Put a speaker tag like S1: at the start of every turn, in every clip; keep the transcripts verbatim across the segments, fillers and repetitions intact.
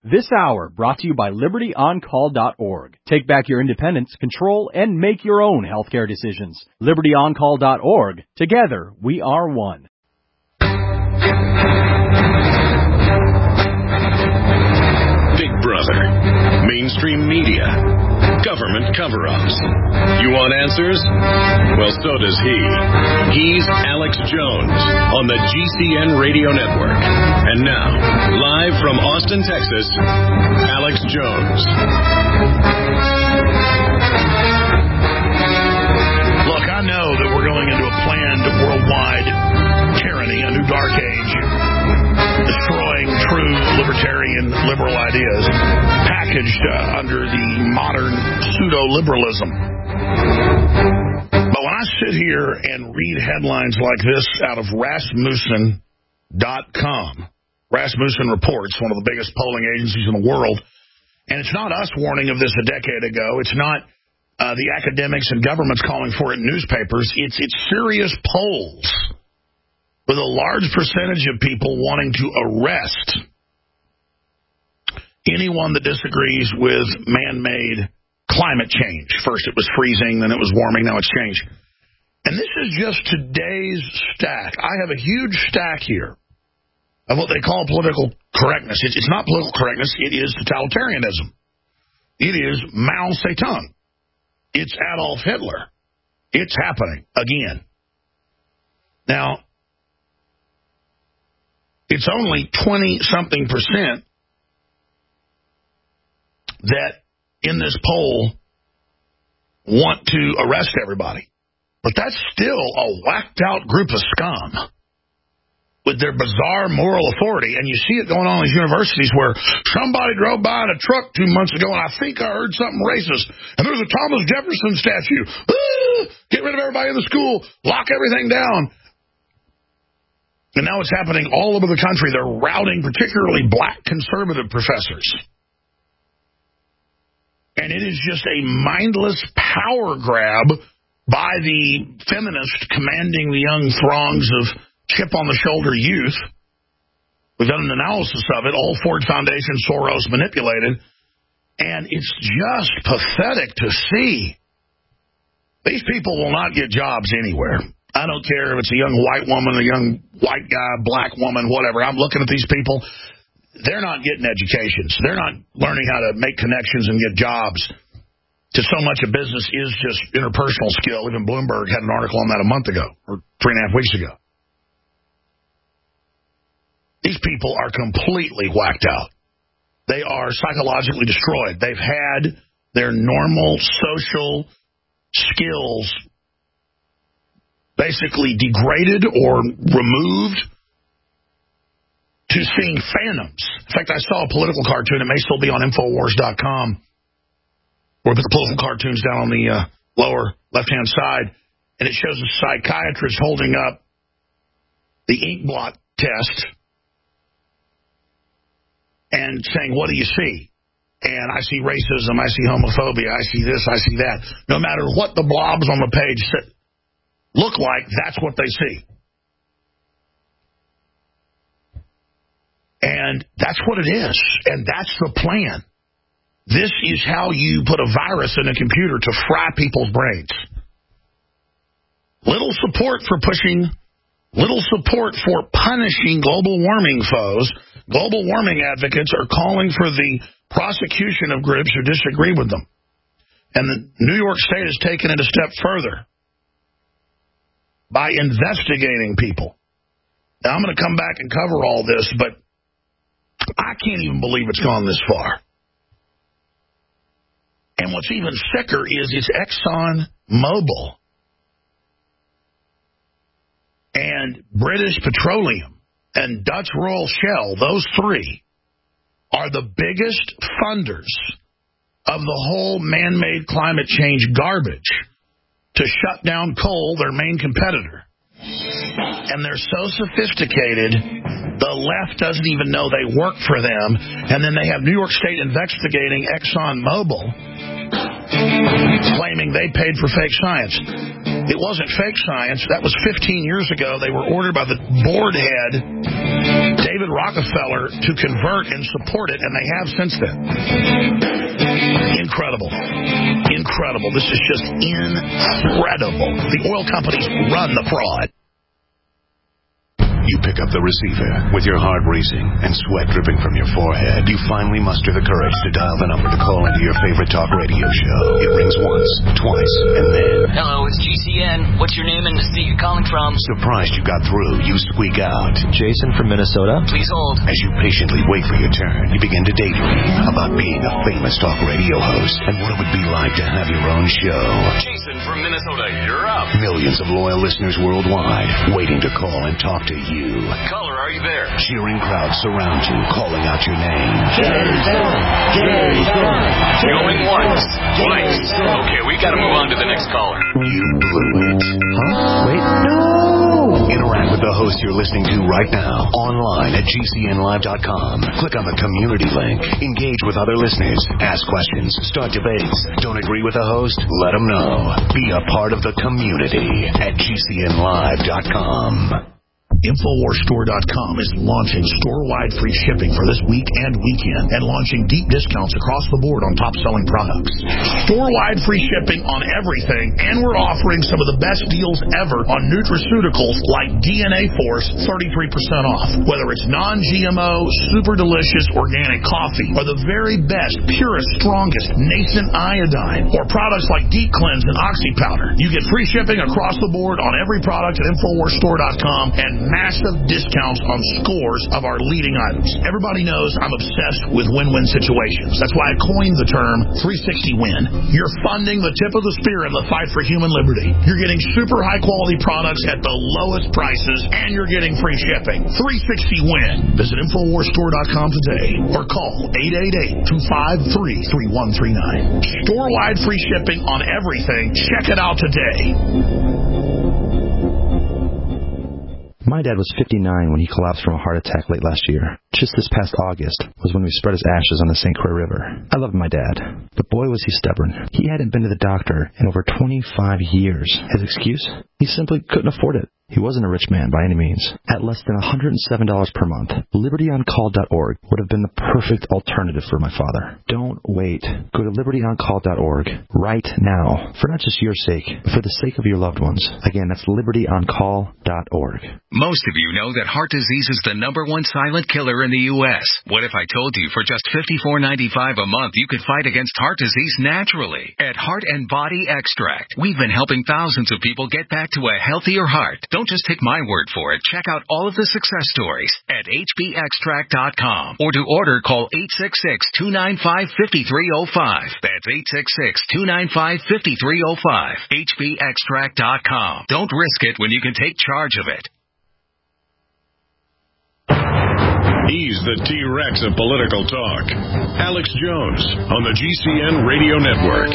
S1: This hour brought to you by Liberty On Call dot org. Take back your independence, control, and make your own healthcare decisions. Liberty On Call dot org. Together, we are one.
S2: Big Brother, mainstream media, government cover-ups. You want answers? Well, so does he. He's Alex Jones on the G C N Radio Network. And now, live from Austin, Texas, Alex Jones.
S3: Look, I know that we're going into a planned worldwide tyranny, a new dark age, destroying true libertarian liberal ideas, packaged uh, under the modern pseudo-liberalism. But when I sit here and read headlines like this out of Rasmussen dot com, Rasmussen Reports, one of the biggest polling agencies in the world, and it's not us warning of this a decade ago, it's not uh, the academics and governments calling for it in newspapers, it's, it's serious polls with a large percentage of people wanting to arrest anyone that disagrees with man-made climate change. First it was freezing, then it was warming, now it's changed. And this is just today's stack. I have a huge stack here of what they call political correctness. It's, it's not political correctness, it is totalitarianism. It is Mao Zedong. It's Adolf Hitler. It's happening again. Now, it's only twenty-something percent that in this poll want to arrest everybody. But that's still a whacked-out group of scum with their bizarre moral authority. And you see it going on in these universities where somebody drove by in a truck two months ago, and I think I heard something racist. And there's a Thomas Jefferson statue. Ah, get rid of everybody in the school. Lock everything down. And now it's happening all over the country. They're routing particularly black conservative professors. And it is just a mindless power grab by the feminists commanding the young throngs of chip-on-the-shoulder youth. We've done an analysis of it, all Ford Foundation, Soros manipulated. And it's just pathetic to see. These people will not get jobs anywhere. I don't care if it's a young white woman, a young white guy, black woman, whatever. I'm looking at these people. They're not getting educations. They're not learning how to make connections and get jobs. To so much of business is just interpersonal skill. Even Bloomberg had an article on that a month ago or three and a half weeks ago. These people are completely whacked out. They are psychologically destroyed. They've had their normal social skills basically degraded or removed to seeing phantoms. In fact, I saw a political cartoon. It may still be on Infowars dot com. Or the political cartoons down on the uh, lower left-hand side. And it shows a psychiatrist holding up the ink blot test and saying, what do you see? And I see racism, I see homophobia, I see this, I see that. No matter what the blobs on the page say, look like, that's what they see. And that's what it is. And that's the plan. This is how you put a virus in a computer to fry people's brains. Little support for pushing, little support for punishing global warming foes. Global warming advocates are calling for the prosecution of groups who disagree with them. And the New York State has taken it a step further by investigating people. Now, I'm going to come back and cover all this, but I can't even believe it's gone this far. And what's even sicker is it's Exxon Mobil and British Petroleum and Dutch Royal Shell. Those three are the biggest funders of the whole man-made climate change garbage to shut down coal, their main competitor. And they're so sophisticated, the left doesn't even know they work for them. And then they have New York State investigating Exxon Mobil, claiming they paid for fake science. It wasn't fake science. That was fifteen years ago. They were ordered by the board head, David Rockefeller, to convert and support it, and they have since then. Incredible. Incredible. This is just incredible. The oil companies run the fraud.
S4: You pick up the receiver with your heart racing and sweat dripping from your forehead. You finally muster the courage to dial the number to call into your favorite talk radio show. It rings once, twice, and then...
S5: Hello, it's G C N. What's your name and the state you're calling from?
S4: Surprised you got through, you squeak out.
S6: Jason from Minnesota.
S5: Please hold.
S4: As you patiently wait for your turn, you begin to daydream about being a famous talk radio host and what it would be like to have your own show.
S5: Jason from Minnesota, you're up.
S4: Millions of loyal listeners worldwide waiting to call and talk to you.
S5: Caller, are you there?
S4: Cheering crowds surround you, calling out your name.
S5: Jason! Jason! Going once, twice. Okay, we gotta move on to the next caller.
S4: You blew it.
S6: Huh? Wait, no!
S4: Interact with the host you're listening to right now, online at G C N live dot com. Click on the community link. Engage with other listeners. Ask questions. Start debates. Don't agree with the host? Let them know. Be a part of the community at G C N live dot com.
S3: Infowars Store dot com is launching store-wide free shipping for this week and weekend and launching deep discounts across the board on top-selling products. Store-wide free shipping on everything, and we're offering some of the best deals ever on nutraceuticals like D N A Force, thirty-three percent off. Whether it's non-G M O, super delicious organic coffee, or the very best, purest, strongest nascent iodine, or products like Deep Cleanse and Oxy Powder, you get free shipping across the board on every product at Infowars Store dot com and massive discounts on scores of our leading items. Everybody knows I'm obsessed with win-win situations. That's why I coined the term three sixty win. You're funding the tip of the spear in the fight for human liberty. You're getting super high-quality products at the lowest prices, and you're getting free shipping. three sixty win. Visit Infowars Store dot com today or call eight eight eight, two five three, three one three nine. Store-wide free shipping on everything. Check it out today.
S6: My dad was fifty-nine when he collapsed from a heart attack late last year. Just this past August was when we spread his ashes on the Saint Croix River. I loved my dad, but boy was he stubborn. He hadn't been to the doctor in over twenty-five years. His excuse? He simply couldn't afford it. He wasn't a rich man by any means. At less than one hundred seven dollars per month, Liberty On Call dot org would have been the perfect alternative for my father. Don't wait. Go to Liberty On Call dot org right now, for not just your sake, but for the sake of your loved ones. Again, that's Liberty On Call dot org.
S7: Most of you know that heart disease is the number one silent killer in the U S What if I told you for just fifty-four ninety-five a month you could fight against heart disease naturally? At Heart and Body Extract, we've been helping thousands of people get back to a healthier heart. Don't just take my word for it. Check out all of the success stories at H B extract dot com. Or to order, call eight six six, two nine five, five three zero five. That's eight six six, two nine five, five three zero five. H B extract dot com. Don't risk it when you can take charge of it.
S2: He's the T-Rex of political talk. Alex Jones on the G C N Radio Network.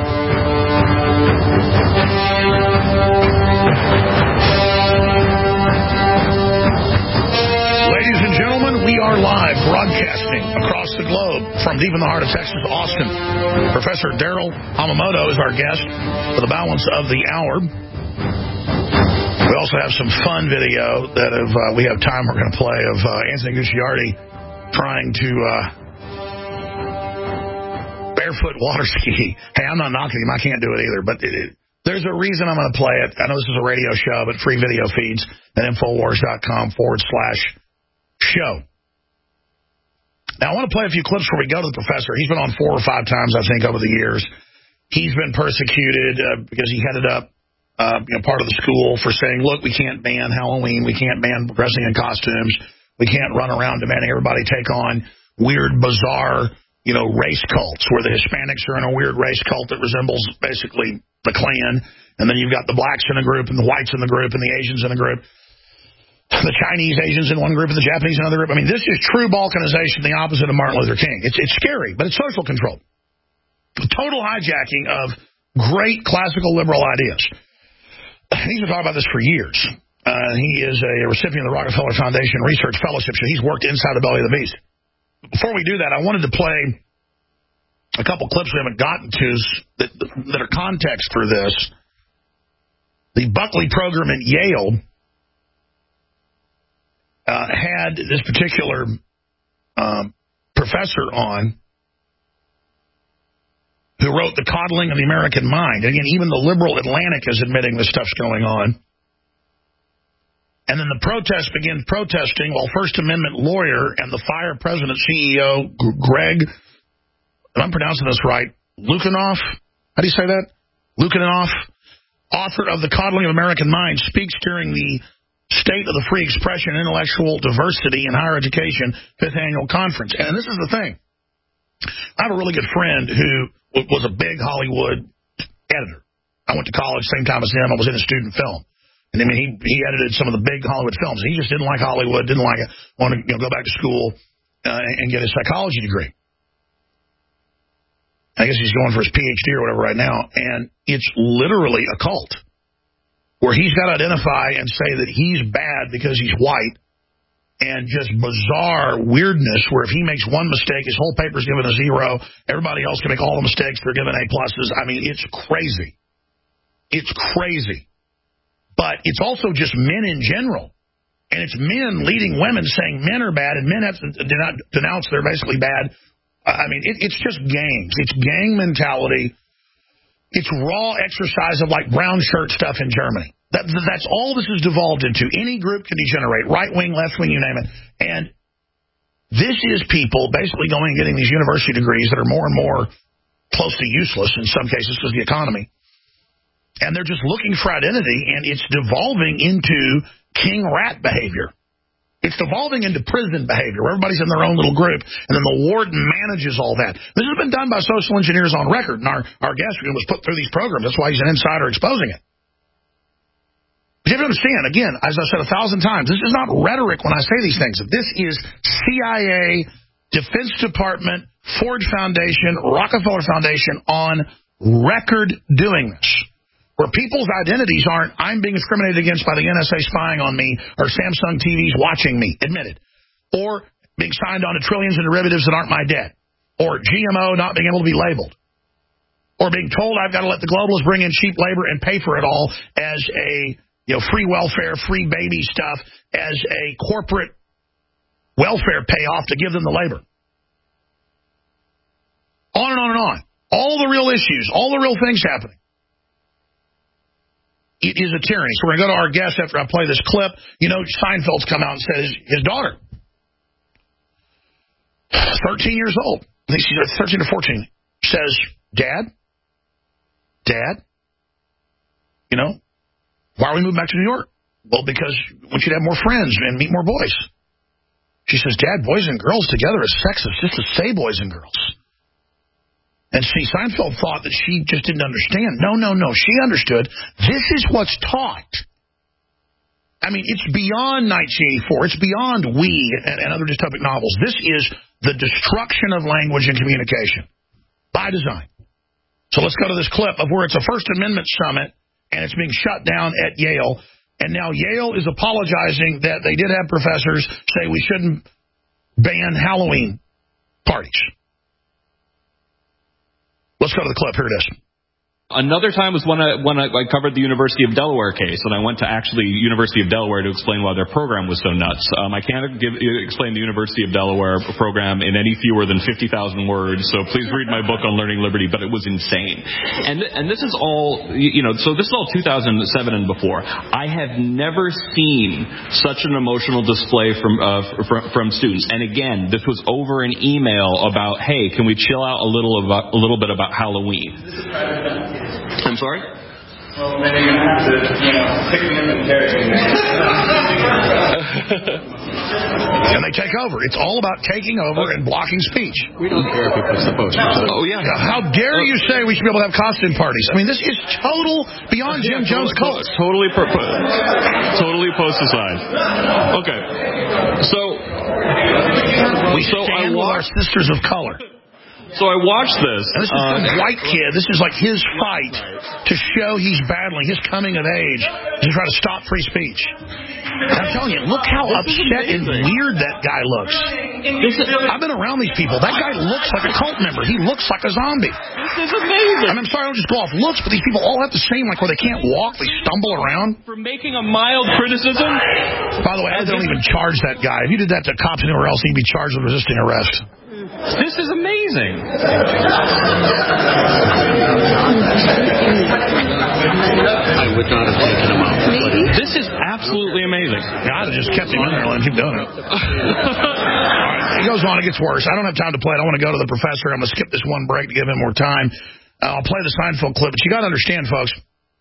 S3: Ladies and gentlemen, we are live broadcasting across the globe from deep in the heart of Texas, Austin. Professor Daryl Hamamoto is our guest for the balance of the hour. We also have some fun video that if uh, we have time we're going to play of uh, Anthony Gucciardi trying to uh, barefoot water ski. Hey, I'm not knocking him. I can't do it either. But it, it, there's a reason I'm going to play it. I know this is a radio show, but free video feeds at Infowars.com forward slash show. Now, I want to play a few clips before we go to the professor. He's been on four or five times, I think, over the years. He's been persecuted uh, because he headed up Uh, you know, part of the school for saying, look, we can't ban Halloween. We can't ban dressing in costumes. We can't run around demanding everybody take on weird, bizarre, you know, race cults where the Hispanics are in a weird race cult that resembles basically the Klan. And then you've got the blacks in a group and the whites in the group and the Asians in a group. The Chinese Asians in one group and the Japanese in another group. I mean, this is true balkanization, the opposite of Martin Luther King. It's, it's scary, but it's social control. Total hijacking of great classical liberal ideas. He's been talking about this for years. Uh, he is a recipient of the Rockefeller Foundation Research Fellowship, so he's worked inside the belly of the beast. Before we do that, I wanted to play a couple clips we haven't gotten to that, that are context for this. the Buckley program at Yale uh, had this particular um, professor on who wrote The Coddling of the American Mind. Again, even the liberal Atlantic is admitting this stuff's going on. And then the protests began protesting while First Amendment lawyer and the Fire President C E O, Greg, and I'm pronouncing this right, Lukianoff, how do you say that? Lukianoff, author of The Coddling of American Mind, speaks during the State of the Free Expression and Intellectual Diversity in Higher Education fifth Annual Conference. And this is the thing. I have a really good friend who was a big Hollywood editor. I went to college same time as him. I was in a student film. And I mean, he, he edited some of the big Hollywood films. He just didn't like Hollywood, didn't like it, wanted to you know, go back to school uh, and get his psychology degree. I guess he's going for his P H D or whatever right now. And it's literally a cult where he's got to identify and say that he's bad because he's white. And just bizarre weirdness where if he makes one mistake, his whole paper's given a zero. Everybody else can make all the mistakes. They're given A pluses. I mean, it's crazy. It's crazy. But it's also just men in general. And it's men leading women saying men are bad and men have to denounce they're basically bad. I mean, it, it's just gangs. It's gang mentality. It's raw exercise of like brown shirt stuff in Germany. That, that's all this is devolved into. Any group can degenerate, right wing, left wing, you name it. And this is people basically going and getting these university degrees that are more and more close to useless in some cases because of the economy. And they're just looking for identity, and it's devolving into king rat behavior. It's devolving into prison behavior where everybody's in their own little group, and then the warden manages all that. This has been done by social engineers on record, and our, our guest was put through these programs. That's why he's an insider exposing it. But you have to understand, again, as I said a thousand times, this is not rhetoric when I say these things. This is C I A, Defense Department, Ford Foundation, Rockefeller Foundation on record doing this. Where people's identities aren't, I'm being discriminated against by the N S A spying on me, or Samsung T Vs watching me, admitted. Or being signed on to trillions in derivatives that aren't my debt. Or G M O not being able to be labeled. Or being told I've got to let the globalists bring in cheap labor and pay for it all as a you know, free welfare, free baby stuff, as a corporate welfare payoff to give them the labor. On and on and on. All the real issues, all the real things happening. It is a tyranny. So we're going to go to our guest after I play this clip. You know, Seinfeld's come out and said his, his daughter, thirteen years old, I think she's thirteen or fourteen, says, Dad, Dad, you know, why are we moving back to New York? Well, because we want you to have more friends and meet more boys. She says, Dad, boys and girls together is sexist, just to say boys and girls. And see, Seinfeld thought that she just didn't understand. No, no, no. She understood. This is what's taught. I mean, it's beyond nineteen eighty-four. It's beyond We and, and other dystopic novels. This is the destruction of language and communication by design. So let's go to this clip of where it's a First Amendment summit, and it's being shut down at Yale. And now Yale is apologizing that they did have professors say we shouldn't ban Halloween parties. Let's go to the clip. Here it is.
S8: Another time was when I when I, I covered the University of Delaware case, and I went to actually University of Delaware to explain why their program was so nuts. Um, I can't give, explain the University of Delaware program in any fewer than fifty thousand words, so please read my book on learning liberty, but it was insane. And and this is all, you know, so this is all two thousand seven and before. I have never seen such an emotional display from, uh, from, from students. And again, this was over an email about, hey, can we chill out a little, about, a little bit about Halloween? I'm sorry?
S9: Well, then you're going to have to, you know, pick them and carry them.
S3: And they take over. It's all about taking over and blocking speech.
S8: We don't care if he puts the posters. Oh, yeah.
S3: How dare you say we should be able to have costume parties? I mean, this is total beyond Jim
S8: yeah,
S3: Jones cult.
S8: Totally, per- totally post-aside. Okay. So,
S3: we so stand I with our sisters of color.
S8: So I watched this.
S3: And this is uh, some white kid. This is like his fight to show he's battling, his coming of age, to try to stop free speech. I'm telling you, look how upset and weird that guy looks.
S8: This is,
S3: I've been around these people. That guy looks like a cult member. He looks like a zombie.
S8: This is amazing.
S3: And I'm sorry, I don't just go off looks, but these people all have the same, like where they can't walk, they stumble around.
S8: For making a mild criticism.
S3: By the way, I don't even charge that guy. If you did that to cops anywhere else, he'd be charged with resisting arrest.
S8: This is amazing.
S10: I would not have taken him out.
S8: This is absolutely amazing.
S3: God, it just kept him in there and let him keep doing it. All right, it goes on, it gets worse. I don't have time to play it. I want to go to the professor. I'm going to skip this one break to give him more time. Uh, I'll play the Seinfeld clip, but you got to understand, folks,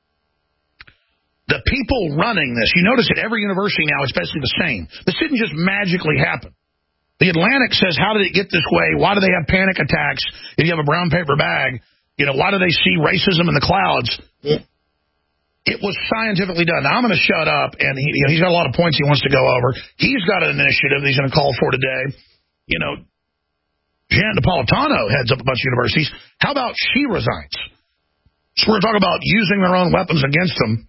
S3: the people running this, you notice at every university now, it's basically the same. This didn't just magically happen. The Atlantic says, how did it get this way? Why do they have panic attacks if you have a brown paper bag? You know, why do they see racism in the clouds? It was scientifically done. Now, I'm going to shut up, and he, you know, he's got a lot of points he wants to go over. He's got an initiative that he's going to call for today. You know, Jan Napolitano heads up a bunch of universities. How about she resigns? So we're going to talk about using their own weapons against them.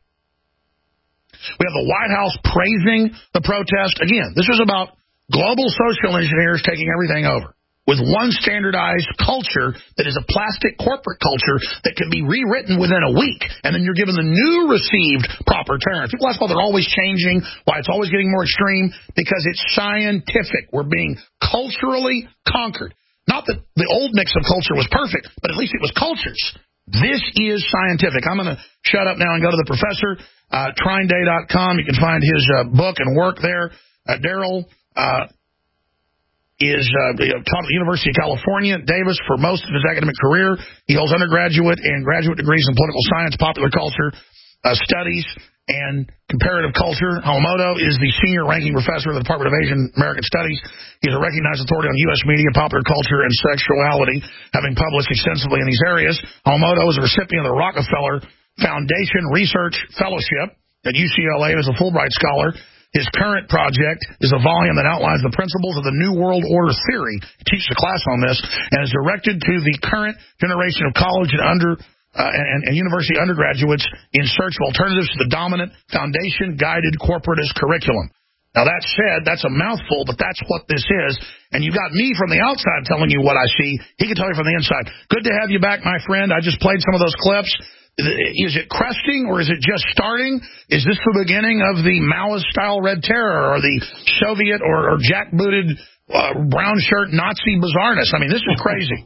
S3: We have the White House praising the protest. Again, this is about global social engineers taking everything over with one standardized culture that is a plastic corporate culture that can be rewritten within a week, and then you're given the new received proper terms. People ask why they're always changing, why it's always getting more extreme, because it's scientific. We're being culturally conquered. Not that the old mix of culture was perfect, but at least it was cultures. This is scientific. I'm going to shut up now and go to the professor, uh, trine day dot com. You can find his uh, book and work there. Uh, Daryl uh, is uh, taught at the University of California, Davis, for most of his academic career. He holds undergraduate and graduate degrees in political science, popular culture uh, studies, and comparative culture. Hawamoto is the senior ranking professor of the Department of Asian American Studies. He's a recognized authority on U S media, popular culture, and sexuality, having published extensively in these areas. Hawamoto is a recipient of the Rockefeller Foundation Research Fellowship at U C L A and is a Fulbright scholar. His current project is a volume that outlines the principles of the New World Order theory. He teaches a class on this and is directed to the current generation of college and under uh, and, and university undergraduates in search of alternatives to the dominant foundation-guided corporatist curriculum. Now, that said, that's a mouthful, but that's what this is. And you got me from the outside telling you what I see. He can tell you from the inside. Good to have you back, my friend. I just played some of those clips. Is it cresting or is it just starting? Is this the beginning of the Maoist-style Red Terror or the Soviet or, or jackbooted uh, brown shirt Nazi bizarreness? I mean, this is crazy.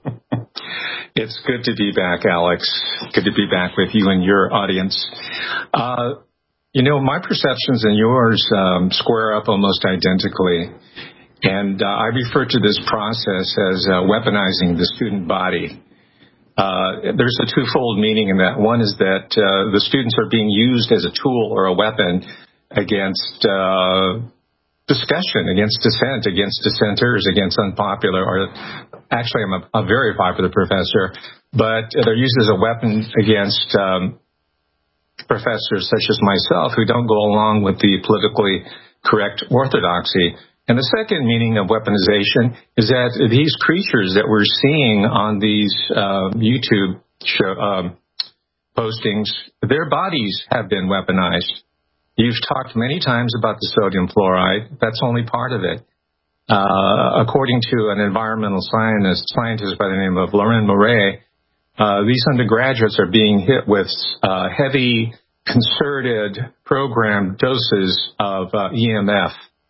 S11: It's good to be back, Alex. Good to be back with you and your audience. Uh, you know, my perceptions and yours um, square up almost identically. And uh, I refer to this process as uh, weaponizing the student body. Uh, there's a twofold meaning in that. One is that uh, the students are being used as a tool or a weapon against uh, discussion, against dissent, against dissenters, against unpopular, or actually I'm a, a very popular professor, but they're used as a weapon against um, professors such as myself who don't go along with the politically correct orthodoxy. And the second meaning of weaponization is that these creatures that we're seeing on these uh, YouTube show, um, postings, their bodies have been weaponized. You've talked many times about the sodium fluoride. That's only part of it. Uh, according to an environmental scientist, scientist by the name of Lauren Murray, uh, these undergraduates are being hit with uh, heavy, concerted, programmed doses of uh, E M F.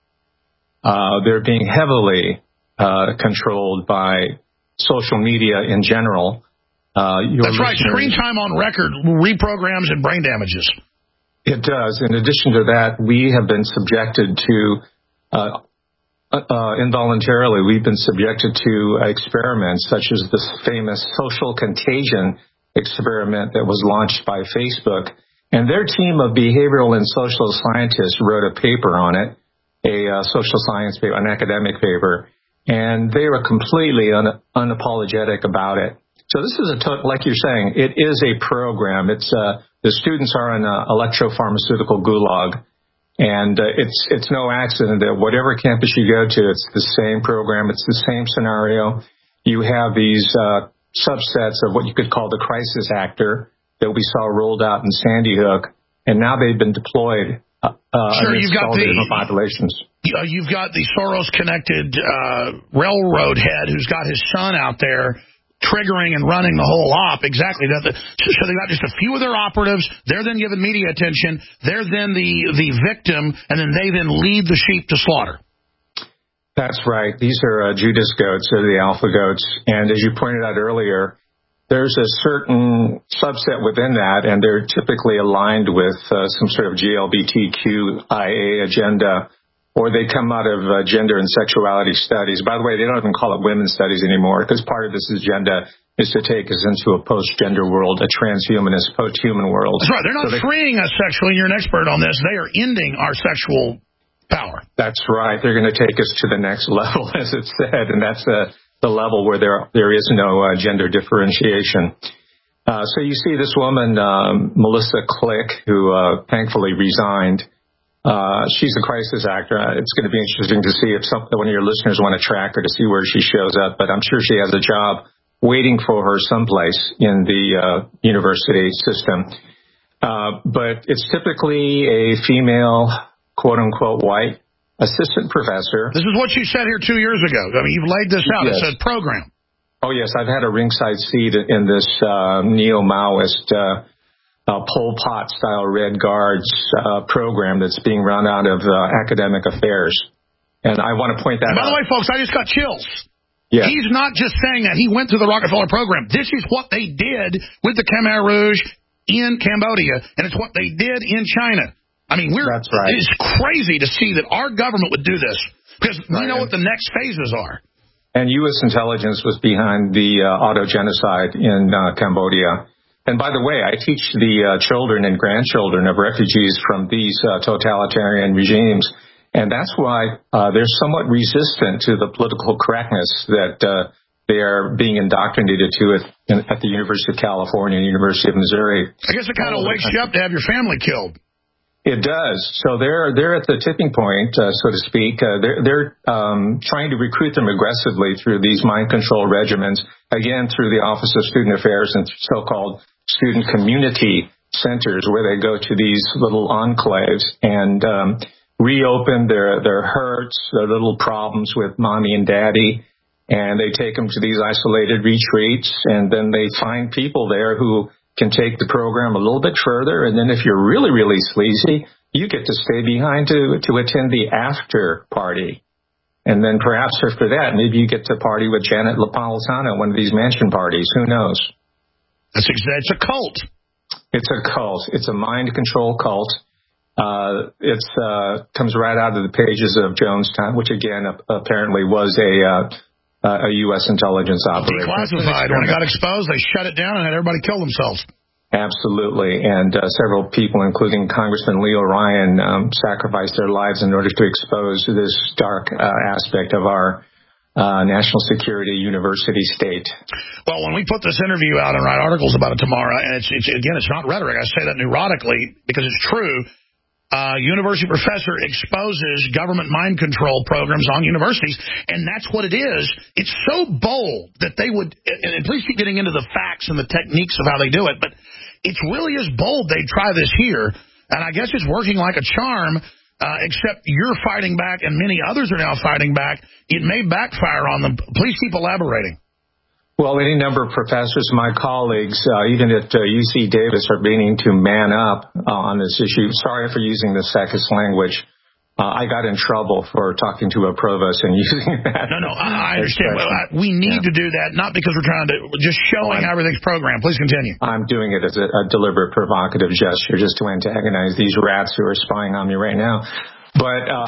S11: Uh, they're being heavily uh, controlled by social media in general. Uh,
S3: That's right. Screen time on record reprograms and brain damages.
S11: It does. In addition to that, we have been subjected to, uh, uh, involuntarily, we've been subjected to experiments such as this famous social contagion experiment that was launched by Facebook. And their team of behavioral and social scientists wrote a paper on it. a uh, social science paper, an academic paper, and they were completely un- unapologetic about it. So this is a, to- like you're saying, it is a program. It's uh, the students are in an electropharmaceutical gulag, and uh, it's it's no accident that whatever campus you go to, it's the same program, it's the same scenario. You have these uh, subsets of what you could call the crisis actor that we saw rolled out in Sandy Hook, and now they've been deployed uh,
S3: sure, you've got the
S11: different populations.
S3: Uh, you've got the Soros-connected uh, railroad head who's got his son out there triggering and running the whole op. Exactly. So they've got just a few of their operatives. They're then given media attention. They're then the, the victim, and then they then lead the sheep to slaughter.
S11: That's right. These are uh, Judas goats. They're the alpha goats. And as you pointed out earlier, there's a certain subset within that, and they're typically aligned with uh, some sort of G L B T Q I A agenda, or they come out of uh, gender and sexuality studies. By the way, they don't even call it women's studies anymore, because part of this agenda is to take us into a post-gender world, a transhumanist, post-human world.
S3: That's right. They're not
S11: so they,
S3: freeing us sexually, and you're an expert on this. They are ending our sexual power.
S11: That's right. They're going to take us to the next level, as it said, and that's uh, the level where there there is no uh, gender differentiation. Uh, so you see this woman, um, Melissa Click, who uh, thankfully resigned. Uh, she's a crisis actor. It's going to be interesting to see if some, one of your listeners want to track her to see where she shows up, but I'm sure she has a job waiting for her someplace in the uh, university system. Uh, but it's typically a female, quote-unquote, white assistant professor.
S3: This is what you said here two years ago. I mean, you've laid this out.
S11: Yes.
S3: It said program.
S11: Oh, yes. I've had a ringside seat in this uh, neo-Maoist uh Uh, Pol Pot-style Red Guards uh, program that's being run out of uh, academic affairs. And I want to point that
S3: and by
S11: out.
S3: By the way, folks, I just got chills.
S11: Yeah.
S3: He's not just saying that. He went through the Rockefeller program. This is what they did with the Khmer Rouge in Cambodia, and it's what they did in China. I mean, we're
S11: That's right.
S3: It's crazy to see that our government would do this, because we
S11: right.
S3: know what the next phases are.
S11: And U S intelligence was behind the uh, auto-genocide in uh, Cambodia. And by the way, I teach the uh, children and grandchildren of refugees from these uh, totalitarian regimes, and that's why uh, they're somewhat resistant to the political correctness that uh, they are being indoctrinated to at, at the University of California and University of Missouri.
S3: I guess it kind of wakes you up to have your family killed.
S11: It does. So they're they're at the tipping point, uh, so to speak. Uh, they're they're um, trying to recruit them aggressively through these mind control regimens, again through the Office of Student Affairs and so-called student community centers, where they go to these little enclaves and um, reopen their their hurts, their little problems with mommy and daddy, and they take them to these isolated retreats, and then they find people there who can take the program a little bit further, and then if you're really, really sleazy, you get to stay behind to to attend the after party. And then perhaps after that, maybe you get to party with Janet Napolitano at one of these mansion parties. Who knows?
S3: That's it's a cult.
S11: It's a cult. It's a mind control cult. Uh, it's uh, comes right out of the pages of Jonestown, which again apparently was a uh, a U S intelligence operation.
S3: Declassified. When it got exposed, they shut it down and had everybody kill themselves.
S11: Absolutely, and uh, several people, including Congressman Leo Ryan, um, sacrificed their lives in order to expose this dark uh, aspect of our Uh, national security university state.
S3: Well, when we put this interview out and write articles about it tomorrow, and it's, it's again, it's not rhetoric. I say that neurotically because it's true. Uh, university professor exposes government mind control programs on universities, and that's what it is. It's so bold that they would, and please keep getting into the facts and the techniques of how they do it, but it really is bold they'd try this here, and I guess it's working like a charm. Uh, except you're fighting back and many others are now fighting back. It may backfire on them. Please keep elaborating.
S11: Well, any number of professors, my colleagues, uh, even at uh, U C Davis, are beginning to man up uh, on this issue. Sorry for using the sexist language. Uh, I got in trouble for talking to a provost and using that.
S3: No, no, I understand. Well, I, we need yeah. to do that, not because we're trying to, just showing how everything's programmed. Please continue.
S11: I'm doing it as a, a deliberate, provocative gesture just to antagonize these rats who are spying on me right now. But, uh,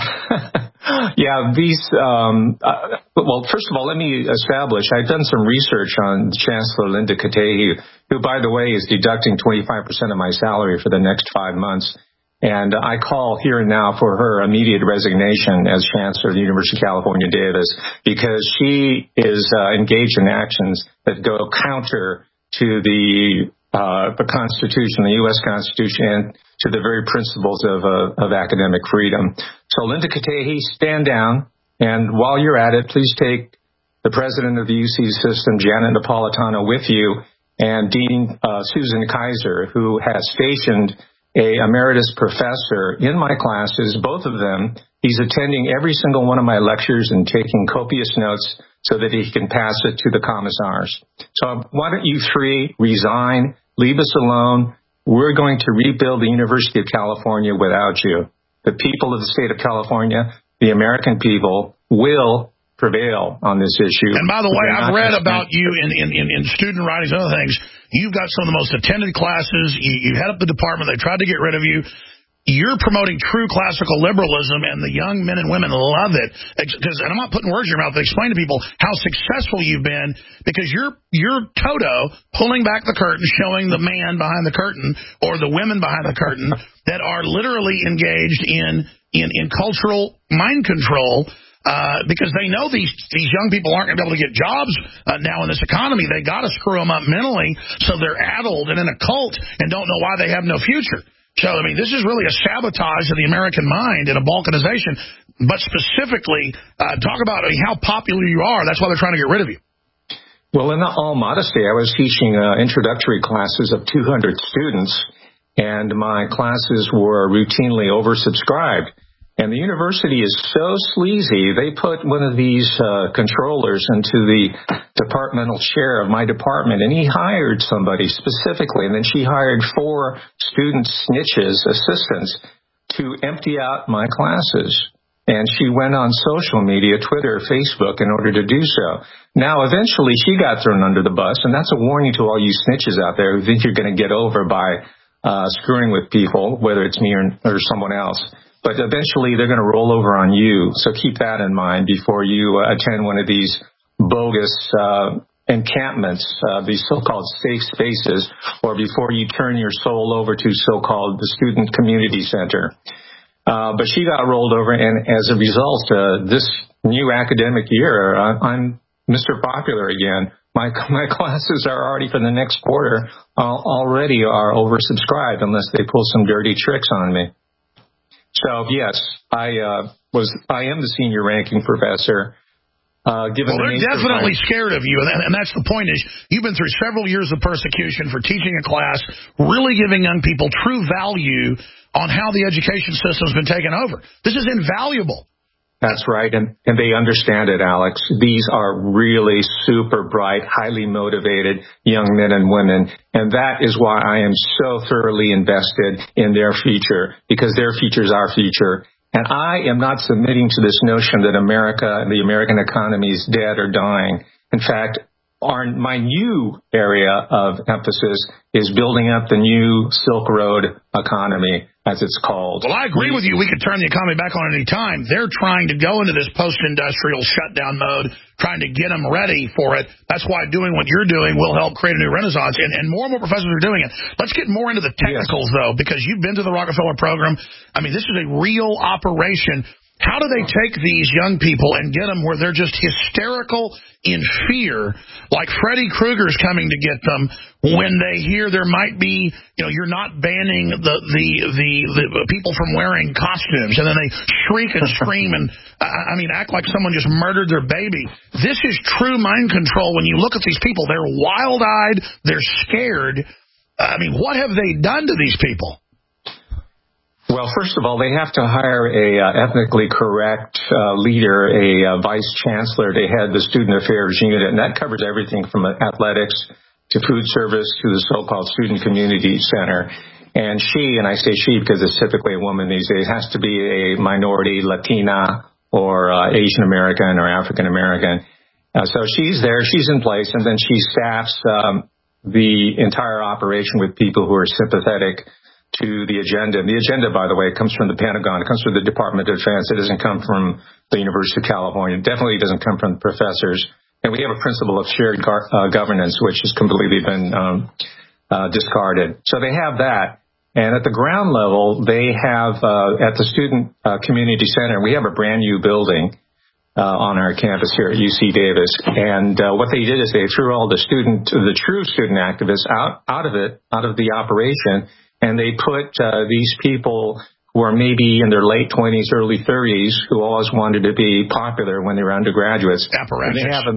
S11: yeah, these, um, uh, well, first of all, let me establish, I've done some research on Chancellor Linda Katehi, who, by the way, is deducting twenty-five percent of my salary for the next five months. And I call here and now for her immediate resignation as Chancellor of the University of California, Davis, because she is uh, engaged in actions that go counter to the uh, the Constitution, the U S Constitution, and to the very principles of uh, of academic freedom. So, Linda Katehi, stand down, and while you're at it, please take the president of the U C system, Janet Napolitano, with you, and Dean uh, Susan Kaiser, who has stationed a emeritus professor in my classes, both of them. He's attending every single one of my lectures and taking copious notes so that he can pass it to the commissars. So why don't you three resign, leave us alone. We're going to rebuild the University of California without you. The people of the state of California, the American people, will prevail on this issue.
S3: And by the way, I've read about you in, in, in, in student writings and other things. You've got some of the most attended classes. You, you head up the department. They tried to get rid of you. You're promoting true classical liberalism, and the young men and women love it. Because, and I'm not putting words in your mouth to explain to people how successful you've been, because you're you're Toto pulling back the curtain, showing the man behind the curtain or the women behind the curtain that are literally engaged in in, in cultural mind control. Uh, because they know these these young people aren't going to be able to get jobs uh, now in this economy. They got to screw them up mentally, so they're addled and in a cult and don't know why they have no future. So, I mean, this is really a sabotage of the American mind and a balkanization. But specifically, uh, talk about I mean, how popular you are. That's why they're trying to get rid of you.
S11: Well, in all modesty, I was teaching uh, introductory classes of two hundred students, and my classes were routinely oversubscribed. And the university is so sleazy, they put one of these uh, controllers into the departmental chair of my department, and he hired somebody specifically, and then she hired four student snitches, assistants, to empty out my classes. And she went on social media, Twitter, Facebook, in order to do so. Now, eventually, she got thrown under the bus, and that's a warning to all you snitches out there who think you're going to get over by uh, screwing with people, whether it's me or, or someone else. But eventually they're going to roll over on you. So keep that in mind before you uh, attend one of these bogus uh, encampments, uh, these so-called safe spaces, or before you turn your soul over to so-called the Student Community Center. Uh, but she got rolled over, and as a result, uh, this new academic year, uh, I'm Mister Popular again. My my classes are already for the next quarter uh, already are oversubscribed unless they pull some dirty tricks on me. So, yes, I uh, was. I am the senior ranking professor. Uh, given
S3: well,
S11: the
S3: they're definitely
S11: my...
S3: scared of you, and, and that's the point is you've been through several years of persecution for teaching a class, really giving young people true value on how the education system's been taken over. This is invaluable.
S11: That's right, and, and they understand it, Alex. These are really super bright, highly motivated young men and women, and that is why I am so thoroughly invested in their future, because their future is our future. And I am not submitting to this notion that America and the American economy is dead or dying. In fact, our, my new area of emphasis is building up the new Silk Road economy, as it's called.
S3: Well, I agree with you. We could turn the economy back on at any time. They're trying to go into this post-industrial shutdown mode, trying to get them ready for it. That's why doing what you're doing will help create a new renaissance, and, and more and more professors are doing it. Let's get more into the technicals, yes. though, because you've been to the Rockefeller program. I mean, this is a real operation. How do they take these young people and get them where they're just hysterical in fear, like Freddy Krueger's coming to get them when they hear there might be, you know, you're not banning the the the, the people from wearing costumes, and then they shriek and scream and, I mean, act like someone just murdered their baby. This is true mind control when you look at these people. They're wild-eyed. They're scared. I mean, what have they done to these people?
S11: Well, first of all, they have to hire a uh, ethnically correct uh, leader, a uh, vice chancellor to head the student affairs unit, and that covers everything from athletics to food service to the so-called student community center. And she, and I say she because it's typically a woman these days, has to be a minority, Latina or uh, Asian American or African American. Uh, so she's there, she's in place, and then she staffs um, the entire operation with people who are sympathetic to the agenda. And the agenda, by the way, comes from the Pentagon. It comes from the Department of Defense. It doesn't come from the University of California. It definitely doesn't come from the professors. And we have a principle of shared gar- uh, governance, which has completely been um, uh, discarded. So they have that. And at the ground level, they have, uh, at the Student uh, Community Center, we have a brand new building uh, on our campus here at U C Davis. And uh, what they did is they threw all the student, the true student activists out, out of it, out of the operation. And they put uh, these people who are maybe in their late twenties, early thirties, who always wanted to be popular when they were undergraduates.
S3: Apparatchiks.
S11: And they have a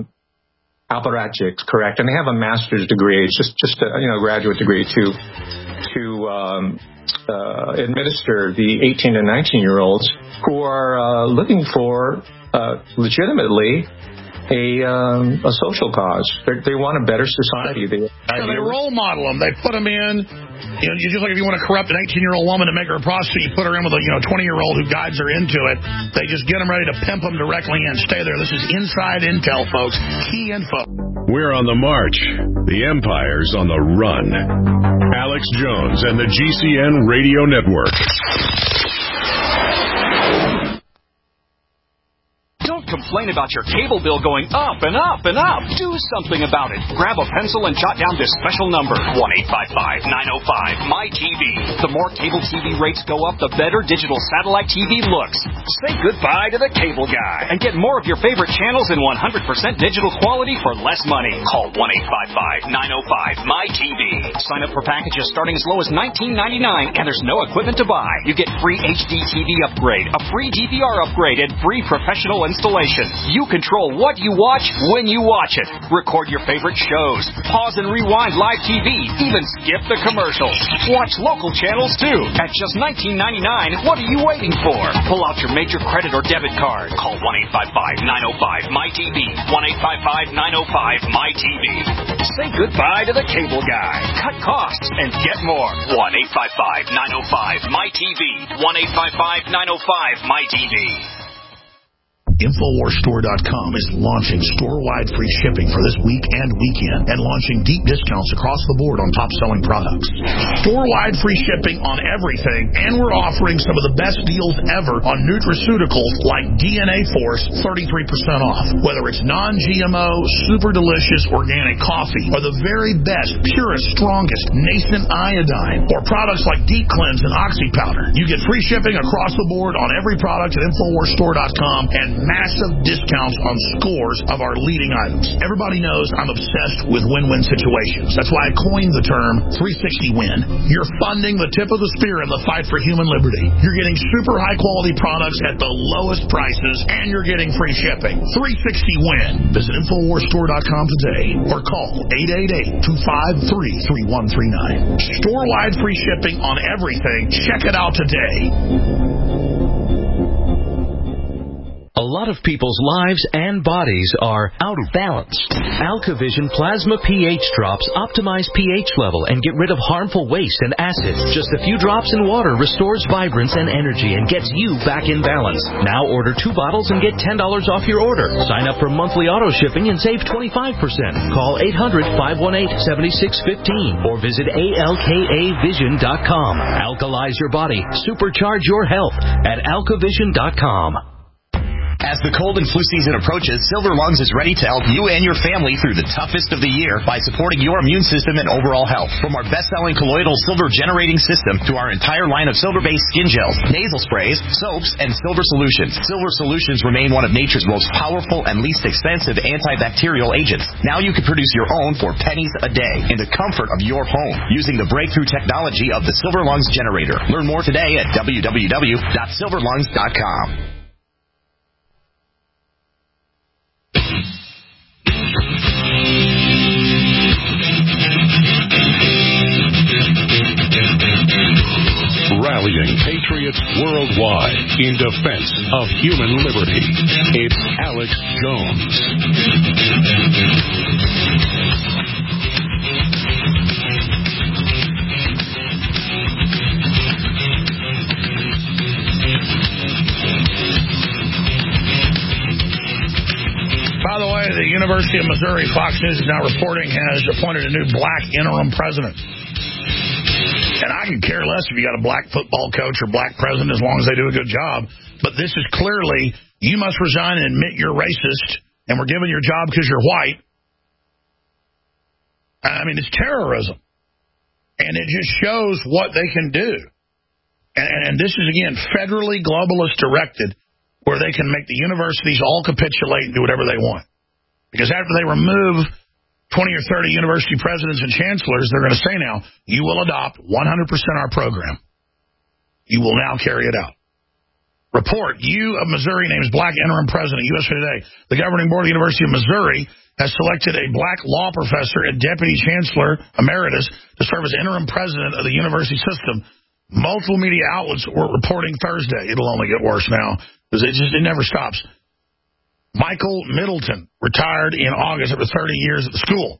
S11: apparatchiks, correct? And they have a master's degree, it's just just a you know graduate degree to to um, uh, administer the eighteen and nineteen-year-olds who are uh, looking for uh, legitimately a um, a social cause. They're, they want a better society. They,
S3: so they role model them. They put them in. You know, just like if you want to corrupt an eighteen-year-old woman to make her a prostitute, you put her in with a you know twenty-year-old who guides her into it. They just get them ready to pimp them directly in. Stay there. This is inside intel, folks. Key info.
S2: We're on the march. The empire's on the run. Alex Jones and the G C N Radio Network.
S12: Don't complain about your cable bill going up and up and up. Do something about it. Grab a pencil and jot down this special number, one eight five five, nine oh five, M Y T V. The more cable T V rates go up, the better digital satellite T V looks. Say goodbye to the cable guy and get more of your favorite channels in one hundred percent digital quality for less money. Call one eight five five, nine oh five, M Y T V. Sign up for packages starting as low as nineteen ninety-nine, and there's no equipment to buy. You get free H D T V upgrade, a free D V R upgrade, and free professional installation. You control what you watch when you watch it. Record your favorite shows. Pause and rewind live T V. Even skip the commercials. Watch local channels too. At just nineteen ninety-nine, what are you waiting for? Pull out your major credit or debit card. Call one eight five five, nine oh five, M Y T V. one eight five five, nine oh five, M Y T V. Say goodbye to the cable guy. Cut costs and get more. one eight five five, nine oh five, M Y T V. one eight five five, nine oh five, M Y T V.
S3: Infowars Store dot com is launching store-wide free shipping for this week and weekend and launching deep discounts across the board on top-selling products. Store-wide free shipping on everything, and we're offering some of the best deals ever on nutraceuticals like D N A Force, thirty-three percent off. Whether it's non-G M O, super delicious organic coffee, or the very best, purest, strongest nascent iodine, or products like Deep Cleanse and Oxy Powder, you get free shipping across the board on every product at Infowars Store dot com and massive discounts on scores of our leading items. Everybody knows I'm obsessed with win-win situations. That's why I coined the term three sixty win. You're funding the tip of the spear in the fight for human liberty. You're getting super high-quality products at the lowest prices, and you're getting free shipping. three sixty win. Visit Infowars Store dot com today or call eight eight eight, two five three, three one three nine. Store-wide free shipping on everything. Check it out today.
S13: A lot of people's lives and bodies are out of balance. AlkaVision Plasma pH drops optimize pH level and get rid of harmful waste and acids. Just a few drops in water restores vibrance and energy and gets you back in balance. Now order two bottles and get ten dollars off your order. Sign up for monthly auto shipping and save twenty-five percent. Call eight hundred, five one eight, seven six one five or visit A L K A vision dot com. Alkalize your body. Supercharge your health at Alka Vision dot com.
S14: As the cold and flu season approaches, Silver Lungs is ready to help you and your family through the toughest of the year by supporting your immune system and overall health. From our best-selling colloidal silver generating system to our entire line of silver-based skin gels, nasal sprays, soaps, and silver solutions, Silver Solutions remain one of nature's most powerful and least expensive antibacterial agents. Now you can produce your own for pennies a day in the comfort of your home using the breakthrough technology of the Silver Lungs generator. Learn more today at w w w dot silver lungs dot com.
S2: Rallying patriots worldwide in defense of human liberty. It's Alex Jones.
S3: By the way, the University of Missouri, Fox News is now reporting, has appointed a new black interim president. And I can care less if you got a black football coach or black president as long as they do a good job. But this is clearly, you must resign and admit you're racist, and we're giving your job because you're white. I mean, it's terrorism. And it just shows what they can do. And, and this is, again, federally globalist directed, where they can make the universities all capitulate and do whatever they want. Because after they remove twenty or thirty university presidents and chancellors, they're going to say now, you will adopt one hundred percent our program. You will now carry it out. Report, U of Missouri names black interim president, U S A Today. The governing board of the University of Missouri has selected a black law professor and deputy chancellor emeritus to serve as interim president of the university system. Multiple media outlets were reporting Thursday. It'll only get worse now because it just it never stops. Michael Middleton retired in August after thirty years at the school.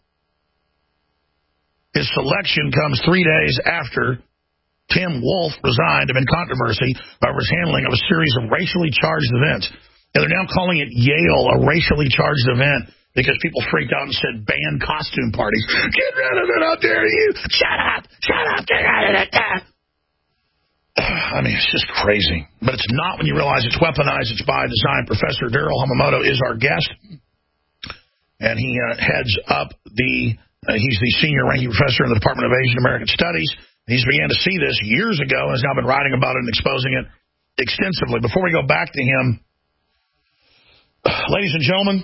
S3: His selection comes three days after Tim Wolf resigned amid controversy over his handling of a series of racially charged events. And they're now calling it Yale a racially charged event because people freaked out and said ban costume parties. Get rid of it, how dare you? Shut up, shut up, get rid of it. I mean, it's just crazy. But it's not when you realize it's weaponized. It's by design. Professor Daryl Hamamoto is our guest. And he uh, heads up the, uh, he's the senior ranking professor in the Department of Asian American Studies. He's began to see this years ago and has now been writing about it and exposing it extensively. Before we go back to him, ladies and gentlemen,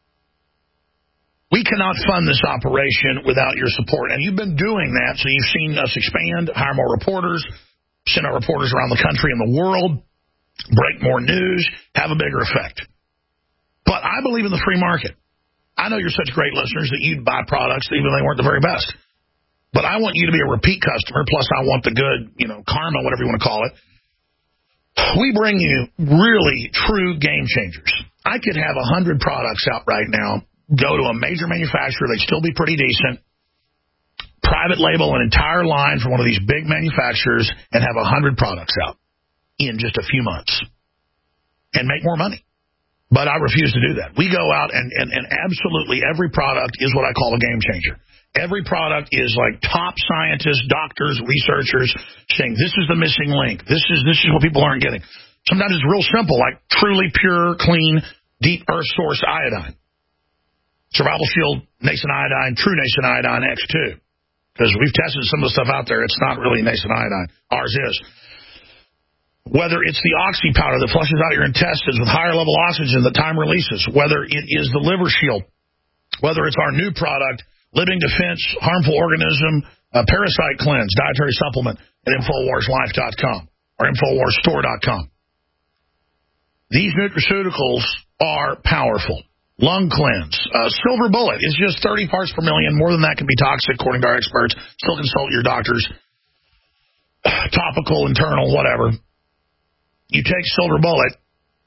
S3: we cannot fund this operation without your support. And you've been doing that, so you've seen us expand, hire more reporters, send our reporters around the country and the world, break more news, have a bigger effect. But I believe in the free market. I know you're such great listeners that you'd buy products even if they weren't the very best. But I want you to be a repeat customer, plus I want the good, you know, karma, whatever you want to call it. We bring you really true game changers. I could have one hundred products out right now, go to a major manufacturer, they'd still be pretty decent, private label an entire line from one of these big manufacturers and have one hundred products out in just a few months and make more money. But I refuse to do that. We go out and, and, and absolutely every product is what I call a game changer. Every product is like top scientists, doctors, researchers saying this is the missing link. This is this is what people aren't getting. Sometimes it's real simple, like truly pure, clean, deep earth source iodine. Survival Shield, Nascent Iodine, True Nascent Iodine X two. Because we've tested some of the stuff out there, it's not really nascent iodine. Ours is. Whether it's the oxy powder that flushes out your intestines with higher level oxygen that time releases, whether it is the Liver Shield, whether it's our new product, Living Defense, Harmful Organism, uh, Parasite Cleanse, Dietary Supplement at Infowars Life dot com or Infowars Store dot com. These nutraceuticals are powerful. Lung Cleanse. Uh, Silver Bullet is just thirty parts per million. More than that can be toxic, according to our experts. Still consult your doctors. Topical, internal, whatever. You take Silver Bullet.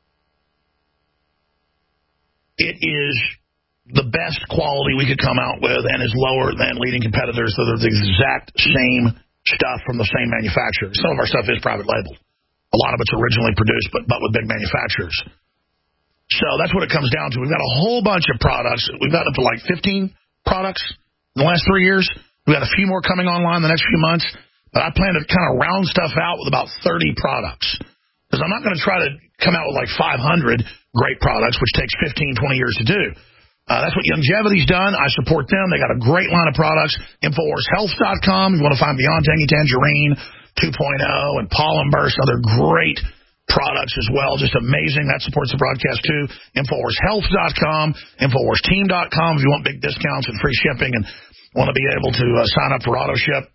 S3: It is the best quality we could come out with and is lower than leading competitors. So they're the exact same stuff from the same manufacturer. Some of our stuff is private labeled. A lot of it's originally produced, but, but with big manufacturers. So that's what it comes down to. We've got a whole bunch of products. We've got up to like fifteen products in the last three years. We've got a few more coming online in the next few months. But I plan to kind of round stuff out with about thirty products. Because I'm not going to try to come out with like five hundred great products, which takes fifteen, twenty years to do. Uh, that's what Youngevity's done. I support them. They got a great line of products. Infowars Health dot com. If you want to find Beyond Tangy Tangerine two point oh and Pollen Burst, other great products as well. Just amazing. That supports the broadcast too. Infowars Health dot com, Infowars Team dot com if you want big discounts and free shipping and want to be able to uh, sign up for auto ship.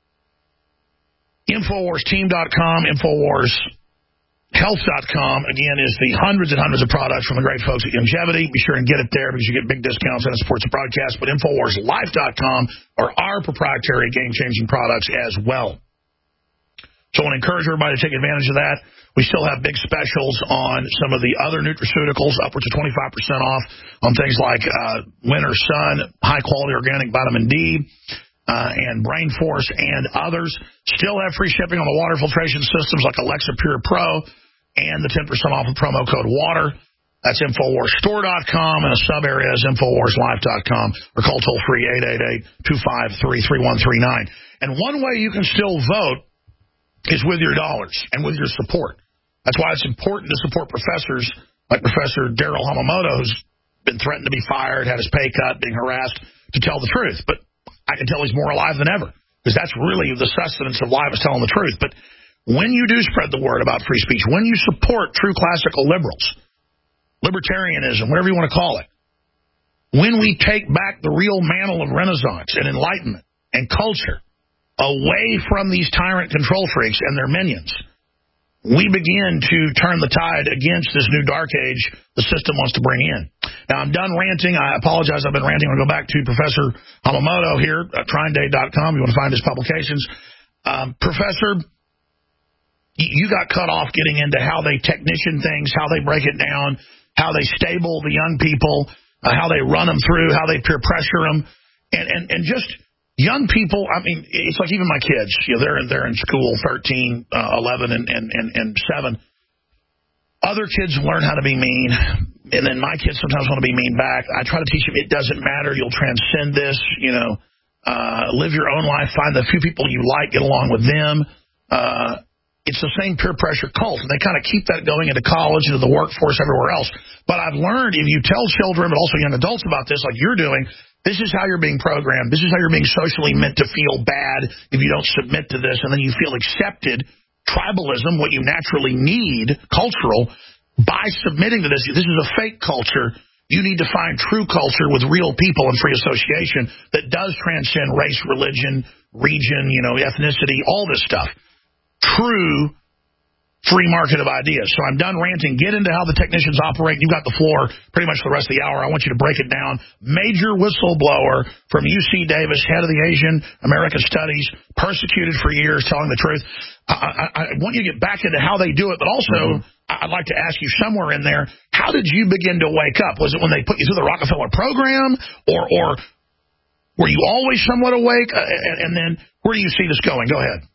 S3: Infowars Team dot com, Infowars Health dot com, again, is the hundreds and hundreds of products from the great folks at Youngevity. Be sure and get it there because you get big discounts and it supports the broadcast. But Infowars Life dot com are our proprietary game-changing products as well. So I want to encourage everybody to take advantage of that. We still have big specials on some of the other nutraceuticals, upwards of twenty-five percent off on things like uh, Winter Sun, high-quality organic vitamin D, uh, and Brain Force, and others. Still have free shipping on the water filtration systems like Alexa Pure Pro, and the ten percent off with promo code WATER. That's Infowars Store dot com, and a sub-area is Infowars Life dot com, or call toll-free eight eight eight, two five three, three one three nine. And one way you can still vote is with your dollars and with your support. That's why it's important to support professors like Professor Daryl Hamamoto, who's been threatened to be fired, had his pay cut, being harassed, to tell the truth. But I can tell he's more alive than ever, because that's really the sustenance of life, is telling the truth. But when you do spread the word about free speech, when you support true classical liberals, libertarianism, whatever you want to call it, when we take back the real mantle of Renaissance and enlightenment and culture away from these tyrant control freaks and their minions, we begin to turn the tide against this new dark age the system wants to bring in. Now, I'm done ranting. I apologize. I've been ranting. I'm going to go back to Professor Hamamoto here at trine day dot com. You want to find his publications. Um, Professor, you got cut off getting into how they technician things, how they break it down, how they stable the young people, uh, how they run them through, how they peer pressure them, and, and, and just young people. I mean, it's like even my kids, you know, they're, they're in school, thirteen, uh, eleven, and, and, and, and seven. Other kids learn how to be mean, and then my kids sometimes want to be mean back. I try to teach them it doesn't matter. You'll transcend this, you know, uh, live your own life, find the few people you like, get along with them. Uh, It's the same peer pressure cult, and they kind of keep that going into college, into the workforce, everywhere else. But I've learned if you tell children, but also young adults about this, like you're doing, this is how you're being programmed. This is how you're being socially meant to feel bad if you don't submit to this, and then you feel accepted. Tribalism, what you naturally need, cultural, by submitting to this. This is a fake culture. You need to find true culture with real people and free association that does transcend race, religion, region, you know, ethnicity, all this stuff. True free market of ideas. So I'm done ranting. Get into how the technicians operate. You've got the floor pretty much for the rest of the hour. I want you to break it down. Major whistleblower from U C Davis, head of the Asian American Studies, persecuted for years, telling the truth. I, I, I want you to get back into how they do it, but also mm-hmm. I'd like to ask you somewhere in there, how did you begin to wake up? Was it when they put you through the Rockefeller program, or, or were you always somewhat awake? Uh, and, and then where do you see this going? Go ahead.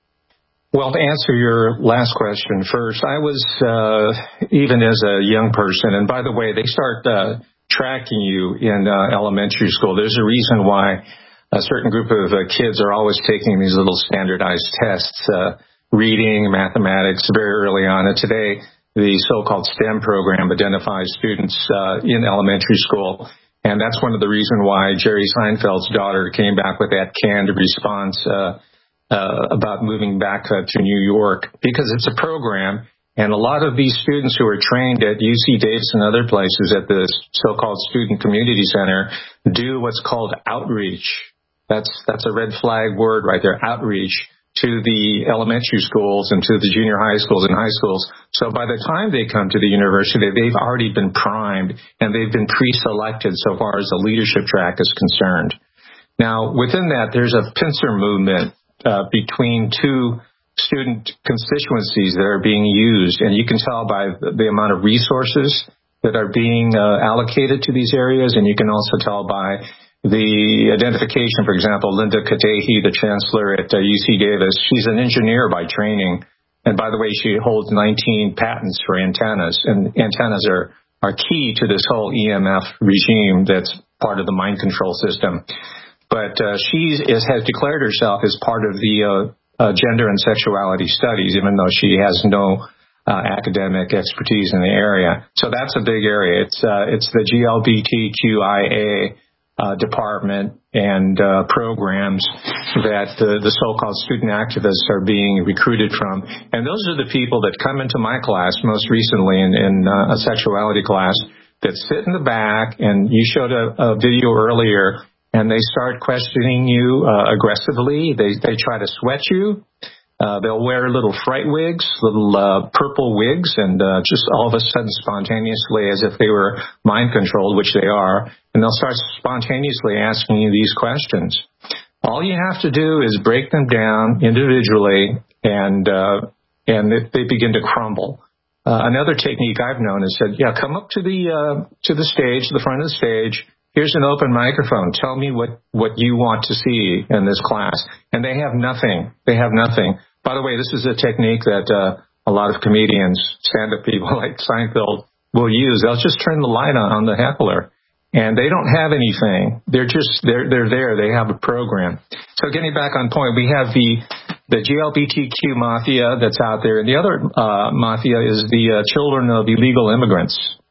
S11: Well, to answer your last question first, I was, uh, even as a young person, and by the way, they start uh, tracking you in uh, elementary school. There's a reason why a certain group of uh, kids are always taking these little standardized tests, uh, reading, mathematics, very early on. And today, the so-called STEM program identifies students uh, in elementary school. And that's one of the reasons why Jerry Seinfeld's daughter came back with that canned response uh Uh, about moving back uh, to New York, because it's a program, and a lot of these students who are trained at U C Davis and other places at the so-called Student Community Center do what's called outreach. That's that's a red flag word right there, outreach, to the elementary schools and to the junior high schools and high schools. So by the time they come to the university, they've already been primed, and they've been pre-selected so far as the leadership track is concerned. Now, within that, there's a pincer movement Uh, between two student constituencies that are being used, and you can tell by the, the amount of resources that are being uh, allocated to these areas, and you can also tell by the identification. For example, Linda Katehi, the chancellor at uh, U C Davis, she's an engineer by training, and by the way, she holds nineteen patents for antennas, and antennas are, are key to this whole E M F regime that's part of the mind control system. But uh, she is, has declared herself as part of the uh, uh, gender and sexuality studies, even though she has no uh, academic expertise in the area. So that's a big area. It's uh, it's the G L B T Q I A uh, department and uh, programs that the, the so-called student activists are being recruited from. And those are the people that come into my class, most recently in, in uh, a sexuality class, that sit in the back, and you showed a, a video earlier, and they start questioning you uh, aggressively. They they try to sweat you. Uh, they'll wear little fright wigs, little uh, purple wigs, and uh, just all of a sudden spontaneously, as if they were mind controlled, which they are, and they'll start spontaneously asking you these questions. All you have to do is break them down individually, and uh, and they begin to crumble. Uh, another technique I've known is said, yeah, come up to the uh, to the stage, the front of the stage. Here's an open microphone. Tell me what, what you want to see in this class. And they have nothing. They have nothing. By the way, this is a technique that uh, a lot of comedians, stand-up people like Seinfeld will use. They'll just turn the light on on the heckler, and they don't have anything. They're just they're they're there. They have a program. So getting back on point, we have the the G L B T Q mafia that's out there, and the other uh, mafia is the uh, children of illegal immigrants.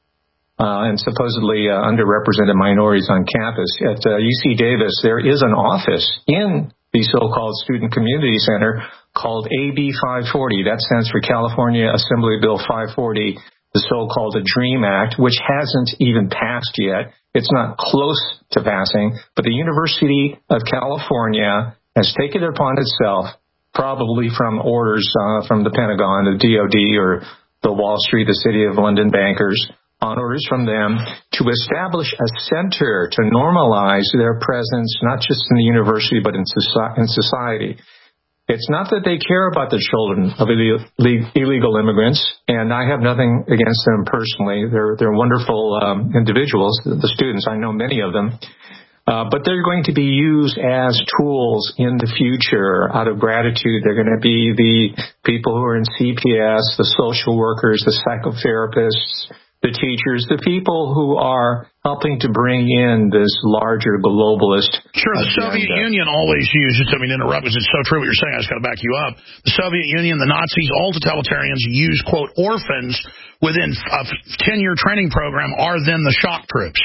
S11: Uh, and supposedly uh, underrepresented minorities on campus. At uh, U C Davis, there is an office in the so-called Student Community Center called A B five forty. That stands for California Assembly Bill five forty, the so-called DREAM Act, which hasn't even passed yet. It's not close to passing, but the University of California has taken it upon itself probably from orders uh, from the Pentagon, the D O D, or the Wall Street, the City of London bankers, on orders from them to establish a center to normalize their presence, not just in the university, but in society. It's not that they care about the children of illegal immigrants, and I have nothing against them personally. They're, they're wonderful um, individuals, the students. I know many of them. Uh, but they're going to be used as tools in the future out of gratitude. They're going to be the people who are in C P S, the social workers, the psychotherapists, the teachers, the people who are helping to bring in this larger globalist
S3: Sure, the
S11: agenda.
S3: Soviet Union always used, I mean, interrupt, because it's so true what you're saying, I just got to back you up. The Soviet Union, the Nazis, all totalitarians use, quote, orphans within a ten-year training program are then the shock troops.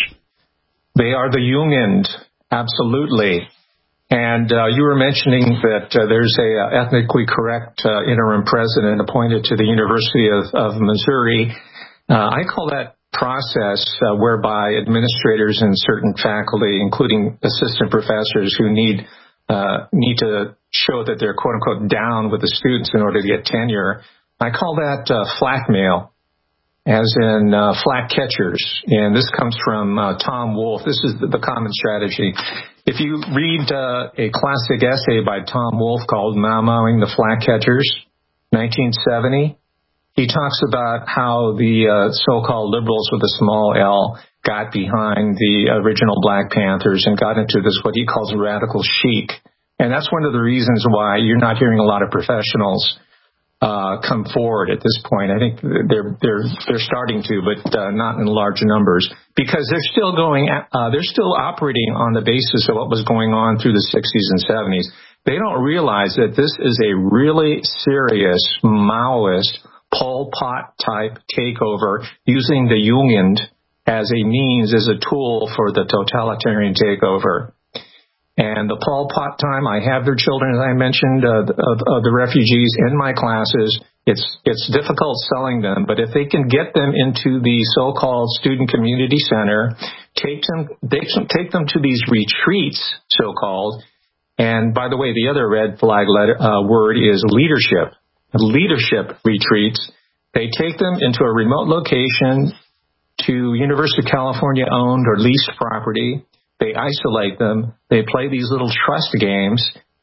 S11: They are the Jugend, absolutely. And uh, you were mentioning that uh, there's a uh, ethnically correct uh, interim president appointed to the University of, of Missouri. Uh, I call that process uh, whereby administrators and certain faculty, including assistant professors who need uh, need to show that they're, quote unquote, down with the students in order to get tenure, I call that uh, flatmail, as in uh, flat catchers. And this comes from uh, Tom Wolfe. This is the, the common strategy. If you read uh, a classic essay by Tom Wolfe called Mau-Mauing the Flat Catchers, nineteen seventy, he talks about how the uh, so-called liberals with a small L got behind the original Black Panthers and got into this, what he calls radical chic. And that's one of the reasons why you're not hearing a lot of professionals uh, come forward at this point. I think they're they're they're starting to, but uh, not in large numbers, because they're still going. Uh, they're still operating on the basis of what was going on through the sixties and seventies. They don't realize that this is a really serious Maoist Pol Pot type takeover, using the Jugend as a means, as a tool for the totalitarian takeover. And the Pol Pot time, I have their children, as I mentioned, uh, of, of the refugees in my classes. It's it's difficult selling them, but if they can get them into the so-called student community center, take them, they can take them to these retreats, so-called. And by the way, the other red flag letter, uh, word is leadership. Leadership retreats. They take them into a remote location to University of California owned or leased property. They isolate them. They play these little trust games.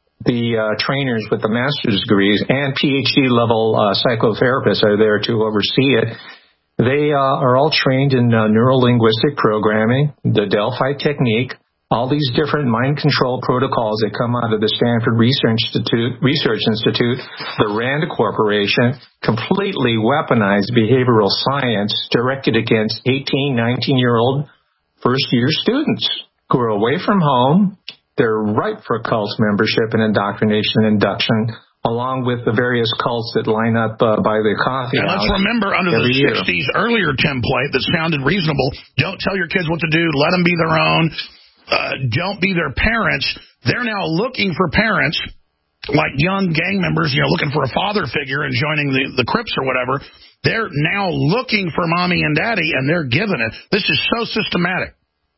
S11: The uh, trainers with the master's degrees and P H D level uh, psychotherapists are there to oversee it. They uh, are all trained in uh, neuro-linguistic programming, the Delphi technique, all these different mind control protocols that come out of the Stanford Research Institute, Research Institute, the RAND Corporation, completely weaponized behavioral science directed against eighteen, nineteen-year-old first-year students who are away from home. They're ripe for cult membership and indoctrination and induction, along with the various cults that line up uh, by the coffee
S3: house. And let's remember, under the sixties earlier template that sounded reasonable, don't tell your kids what to do, let them be their own. Uh, don't be their parents. They're now looking for parents, like young gang members, you know, looking for a father figure and joining the, the Crips or whatever. They're now looking for mommy and daddy, and they're giving it. This is so systematic.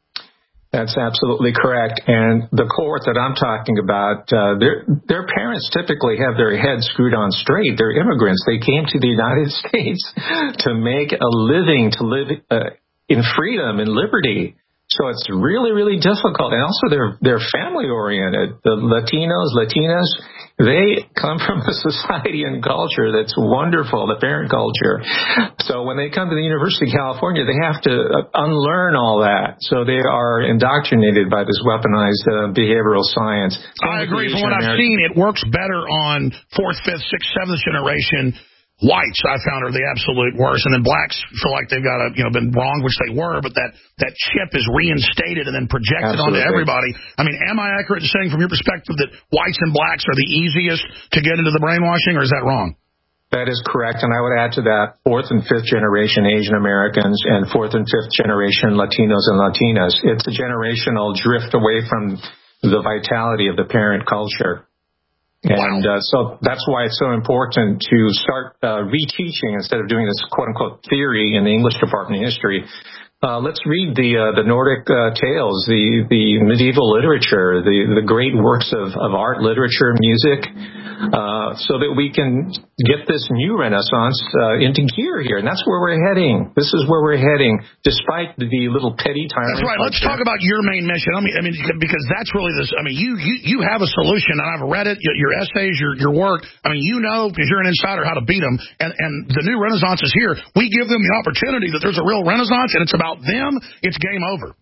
S11: That's absolutely correct. And the cohort that I'm talking about, uh, their their parents typically have their heads screwed on straight. They're immigrants. They came to the United States to make a living, to live uh, in freedom and liberty. So it's really, really difficult. And also they're, they're family oriented. The Latinos, Latinas, they come from a society and culture that's wonderful, the parent culture. So when they come to the University of California, they have to unlearn all that. So they are indoctrinated by this weaponized uh, behavioral science.
S3: I agree. From what I've seen, it works better on fourth, fifth, sixth, seventh generation whites, I found, are the absolute worst, and then blacks feel like they've got a, you know, been wrong, which they were, but that, that chip is reinstated and then projected Absolutely. Onto everybody. I mean, am I accurate in saying from your perspective that whites and blacks are the easiest to get into the brainwashing, or is that wrong?
S11: That is correct, and I would add to that fourth and fifth generation Asian Americans and fourth and fifth generation Latinos and Latinas. It's a generational drift away from the vitality of the parent culture. And uh, so that's why it's so important to start uh, reteaching instead of doing this quote-unquote theory in the English department of history. Uh, let's read the uh, the Nordic uh, tales, the the medieval literature, the the great works of, of art, literature, music, uh, so that we can get this new Renaissance uh, into gear here. And that's where we're heading. This is where we're heading, despite the little petty tyrants.
S3: That's right. Let's talk about your main mission. I mean, I mean, because that's really this. I mean, you you you have a solution, and I've read it. Your, your essays, your your work. I mean, you know, because you're an insider, how to beat them. And and the new Renaissance is here. We give them the opportunity that there's a real Renaissance, and it's about them. It's game over.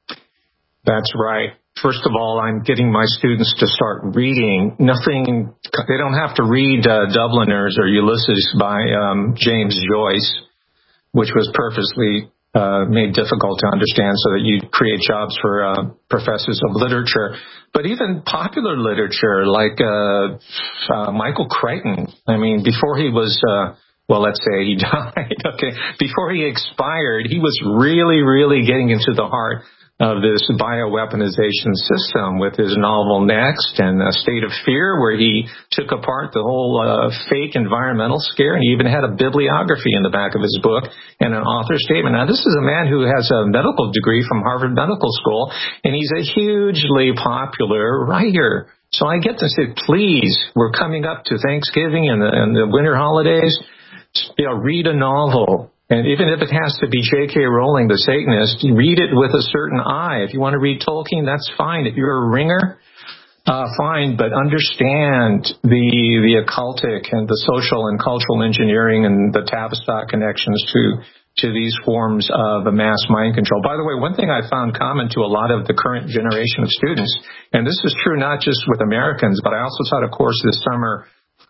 S11: That's right. First of all, I'm getting my students to start reading. Nothing. They don't have to read uh, Dubliners or Ulysses by um, James Joyce, which was purposely uh, made difficult to understand so that you create jobs for uh, professors of literature. But even popular literature, like uh, uh, Michael Crichton. I mean, before he was. Uh, Well, let's say he died, okay. Before he expired, he was really, really getting into the heart of this bioweaponization system with his novel Next and A State of Fear, where he took apart the whole uh, fake environmental scare, and he even had a bibliography in the back of his book and an author statement. Now, this is a man who has a medical degree from Harvard Medical School, and he's a hugely popular writer. So I get to say, please, we're coming up to Thanksgiving and the, and the winter holidays. You know, read a novel, and even if it has to be J K Rowling, the Satanist, read it with a certain eye. If you want to read Tolkien, that's fine. If you're a ringer, uh, fine, but understand the the occultic and the social and cultural engineering and the Tavistock connections to to these forms of mass mind control. By the way, one thing I found common to a lot of the current generation of students, and this is true not just with Americans, but I also taught a course this summer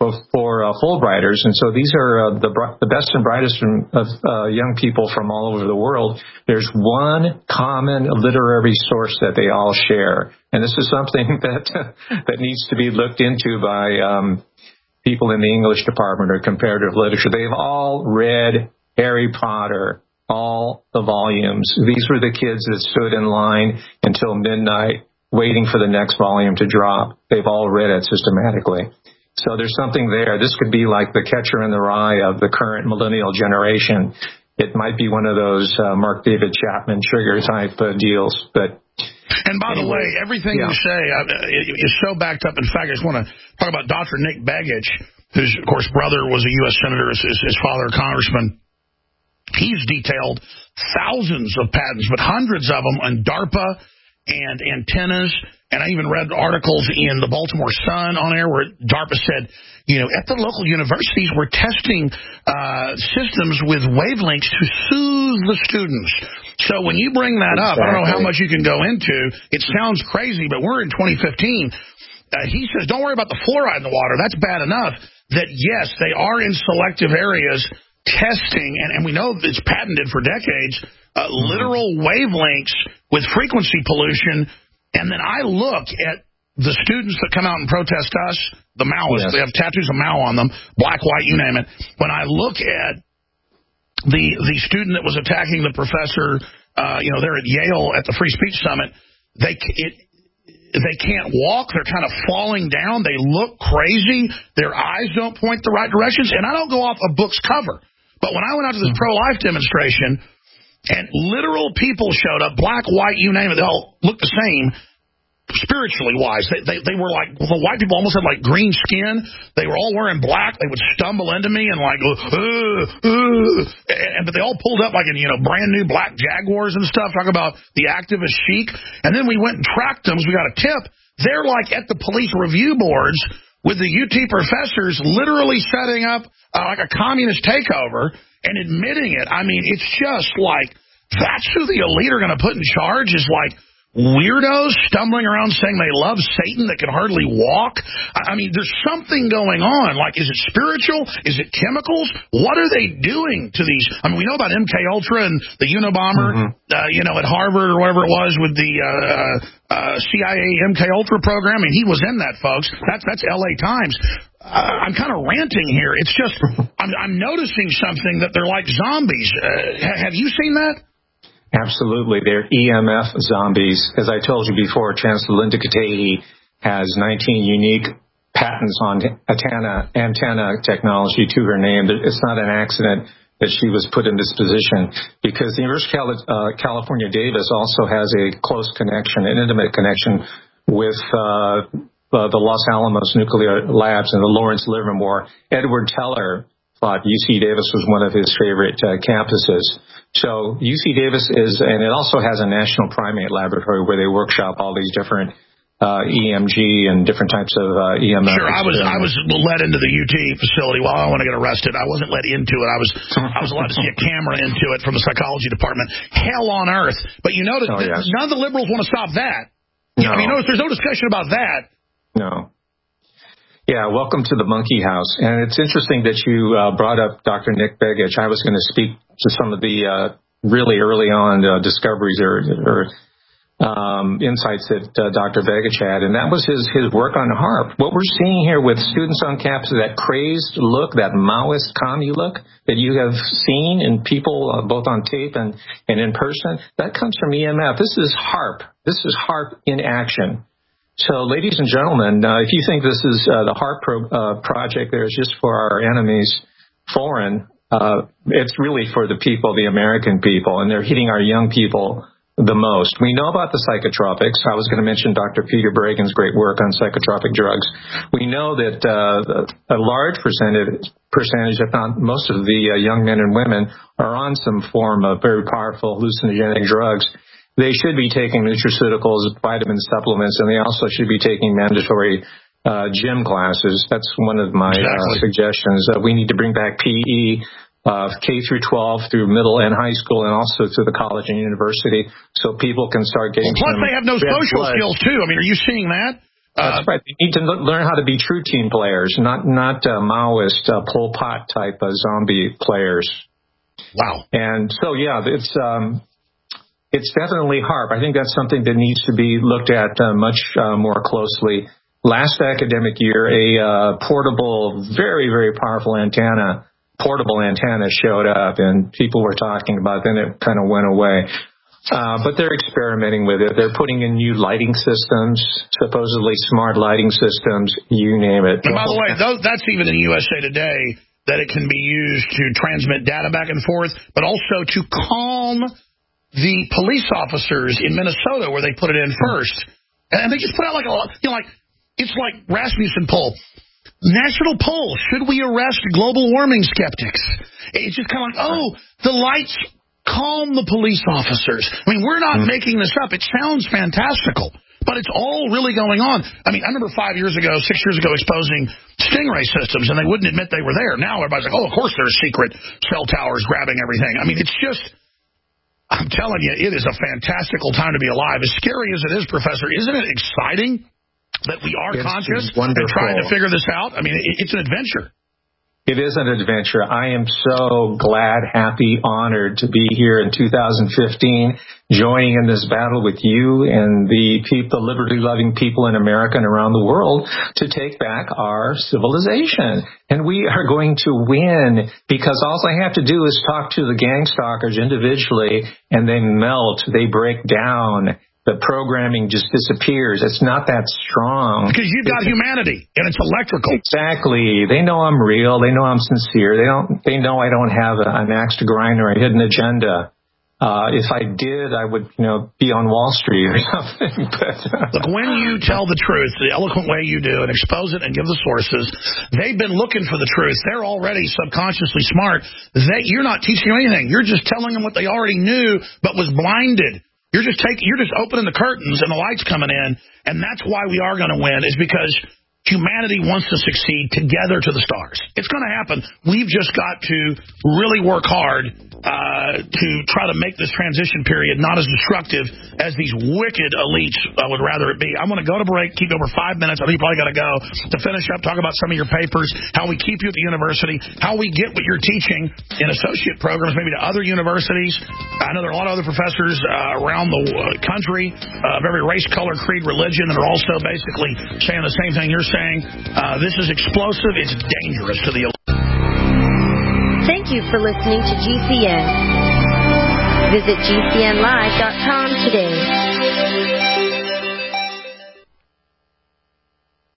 S11: for uh, Fulbrighters, and so these are uh, the the best and brightest from, of uh, young people from all over the world. There's one common literary source that they all share, and this is something that that needs to be looked into by um, people in the English department or comparative literature. They've all read Harry Potter, all the volumes. These were the kids that stood in line until midnight waiting for the next volume to drop. They've all read it systematically. So there's something there. This could be like the Catcher in the Rye of the current millennial generation. It might be one of those uh, Mark David Chapman trigger type uh, deals. But
S3: and by anyway, the way, everything yeah. you say uh, is so backed up. In fact, I just want to talk about Doctor Nick Begich, whose, of course, brother was a U S senator, his, his father a congressman. He's detailed thousands of patents, but hundreds of them on DARPA and antennas. And I even read articles in the Baltimore Sun on air where DARPA said, you know, at the local universities, we're testing uh, systems with wavelengths to soothe the students. So when you bring that exactly. up, I don't know how much you can go into. It sounds crazy, but we're in twenty fifteen. Uh, he says, don't worry about the fluoride in the water. That's bad enough. That, yes, they are in selective areas testing, and, and we know it's patented for decades, uh, mm-hmm. literal wavelengths with frequency pollution. And then I look at the students that come out and protest us, the Maoists, yes. they have tattoos of Mao on them, black, white, you name it. When I look at the the student that was attacking the professor, uh, you know, there at Yale at the Free Speech Summit, they it, they can't walk. They're kind of falling down. They look crazy. Their eyes don't point the right directions. And I don't go off a book's cover. But when I went out to this pro-life demonstration, and literal people showed up, black, white, you name it, they all looked the same, spiritually wise. They, they they were like, the white people almost had like green skin. They were all wearing black. They would stumble into me and like, uh, uh, and but they all pulled up like in, you know, brand new black Jaguars and stuff, talking about the activist chic. And then we went and tracked them. So we got a tip. They're like at the police review boards with the U T professors literally setting up uh, like a communist takeover and admitting it. I mean, it's just like, that's who the elite are going to put in charge, is like weirdos stumbling around saying they love Satan that can hardly walk. I mean, there's something going on. Like, is it spiritual? Is it chemicals? What are they doing to these? I mean, we know about M K Ultra and the Unabomber, mm-hmm. uh, you know, at Harvard or whatever it was with the uh, uh, C I A M K Ultra program. I mean, he was in that, folks. That's, that's L A Times. Uh, I'm kind of ranting here. It's just, I'm, I'm noticing something that they're like zombies. Uh, have you seen that?
S11: Absolutely. They're E M F zombies. As I told you before, Chancellor Linda Katehi has nineteen unique patents on antenna, antenna technology to her name. It's not an accident that she was put in this position, because the University of uh, California, Davis also has a close connection, an intimate connection with uh, uh, the Los Alamos Nuclear Labs and the Lawrence Livermore. Edward Teller thought U C Davis was one of his favorite uh, campuses. So U C Davis is, and it also has a national primate laboratory where they workshop all these different uh, E M G and different types of uh, E M F.
S3: Sure, I was I was led into the U T facility while I want to get arrested. I wasn't led into it. I was I was allowed to see a camera into it from the psychology department. Hell on earth. But you notice
S11: oh, yes.
S3: none of the liberals want to stop that.
S11: No.
S3: I mean, notice there's no discussion about that.
S11: No. Yeah, welcome to the monkey house. And it's interesting that you uh, brought up Doctor Nick Begich. I was going to speak to some of the uh, really early on uh, discoveries or, or um, insights that uh, Doctor Begich had, and that was his, his work on HAARP. What we're seeing here with students on campus, that crazed look, that Maoist commie look that you have seen in people uh, both on tape and, and in person, that comes from E M F. This is HAARP. This is HAARP in action. So, ladies and gentlemen, uh, if you think this is uh, the HAARP pro, uh, project there is just for our enemies, foreign, uh, it's really for the people, the American people, and they're hitting our young people the most. We know about the psychotropics. I was going to mention Doctor Peter Bregan's great work on psychotropic drugs. We know that uh, a large percentage, percentage, if not most of the uh, young men and women are on some form of very powerful hallucinogenic drugs. They should be taking nutraceuticals, vitamin supplements, and they also should be taking mandatory uh, gym classes. That's one of my exactly. uh, suggestions. Uh, we need to bring back P E, uh, K through twelve, through middle and high school, and also to the college and university, so people can start getting.
S3: Well, plus, they have no social blood. skills too. I mean, are you seeing that?
S11: That's uh, right. They need to learn how to be true team players, not not uh, Maoist, uh, Pol Pot type of zombie players.
S3: Wow.
S11: And so, yeah, it's. Um, It's definitely HAARP. I think that's something that needs to be looked at uh, much uh, more closely. Last academic year, a uh, portable, very, very powerful antenna, portable antenna showed up, and people were talking about it. Then it kind of went away. Uh, but they're experimenting with it. They're putting in new lighting systems, supposedly smart lighting systems, you name it.
S3: And by the way, those, that's even in U S A Today, that it can be used to transmit data back and forth, but also to calm the police officers in Minnesota, where they put it in first, and they just put out like a, you know, like it's like Rasmussen poll, national poll. Should we arrest global warming skeptics? It's just kind of like, oh, the lights calm the police officers. I mean, we're not mm-hmm. making this up. It sounds fantastical, but it's all really going on. I mean, I remember five years ago, six years ago, exposing Stingray systems, and they wouldn't admit they were there. Now everybody's like, oh, of course there's secret cell towers grabbing everything. I mean, it's just. I'm telling you, it is a fantastical time to be alive. As scary as it is, Professor, isn't it exciting that we are
S11: it's
S3: conscious and trying to figure this out? I mean, it's an adventure.
S11: It is an adventure. I am so glad, happy, honored to be here in two thousand fifteen, joining in this battle with you and the people, liberty-loving people in America and around the world to take back our civilization. And we are going to win, because all I have to do is talk to the gang stalkers individually, and they melt, they break down. The programming just disappears. It's not that strong.
S3: Because you've got it's, humanity, and it's electrical.
S11: Exactly. They know I'm real. They know I'm sincere. They don't. They know I don't have a, an axe to grind or a hidden agenda. Uh, if I did, I would, you know, be on Wall Street or something. But, uh,
S3: look, when you tell the truth, the eloquent way you do, and expose it and give the sources, they've been looking for the truth. They're already subconsciously smart. They, you're not teaching them anything. You're just telling them what they already knew, but was blinded. You're just taking, you're just opening the curtains and the lights coming in, and that's why we are going to win, is because humanity wants to succeed together to the stars. It's going to happen. We've just got to really work hard uh, to try to make this transition period not as destructive as these wicked elites uh, would rather it be. I'm going to go to break, keep over five minutes. I think you probably got to go to finish up, talk about some of your papers, how we keep you at the university, how we get what you're teaching in associate programs, maybe to other universities. I know there are a lot of other professors uh, around the uh, country uh, of every race, color, creed, religion that are also basically saying the same thing you're saying. Uh, this is explosive. It's dangerous to the elite.
S15: Thank you for listening to G C N. Visit G C N live dot com today.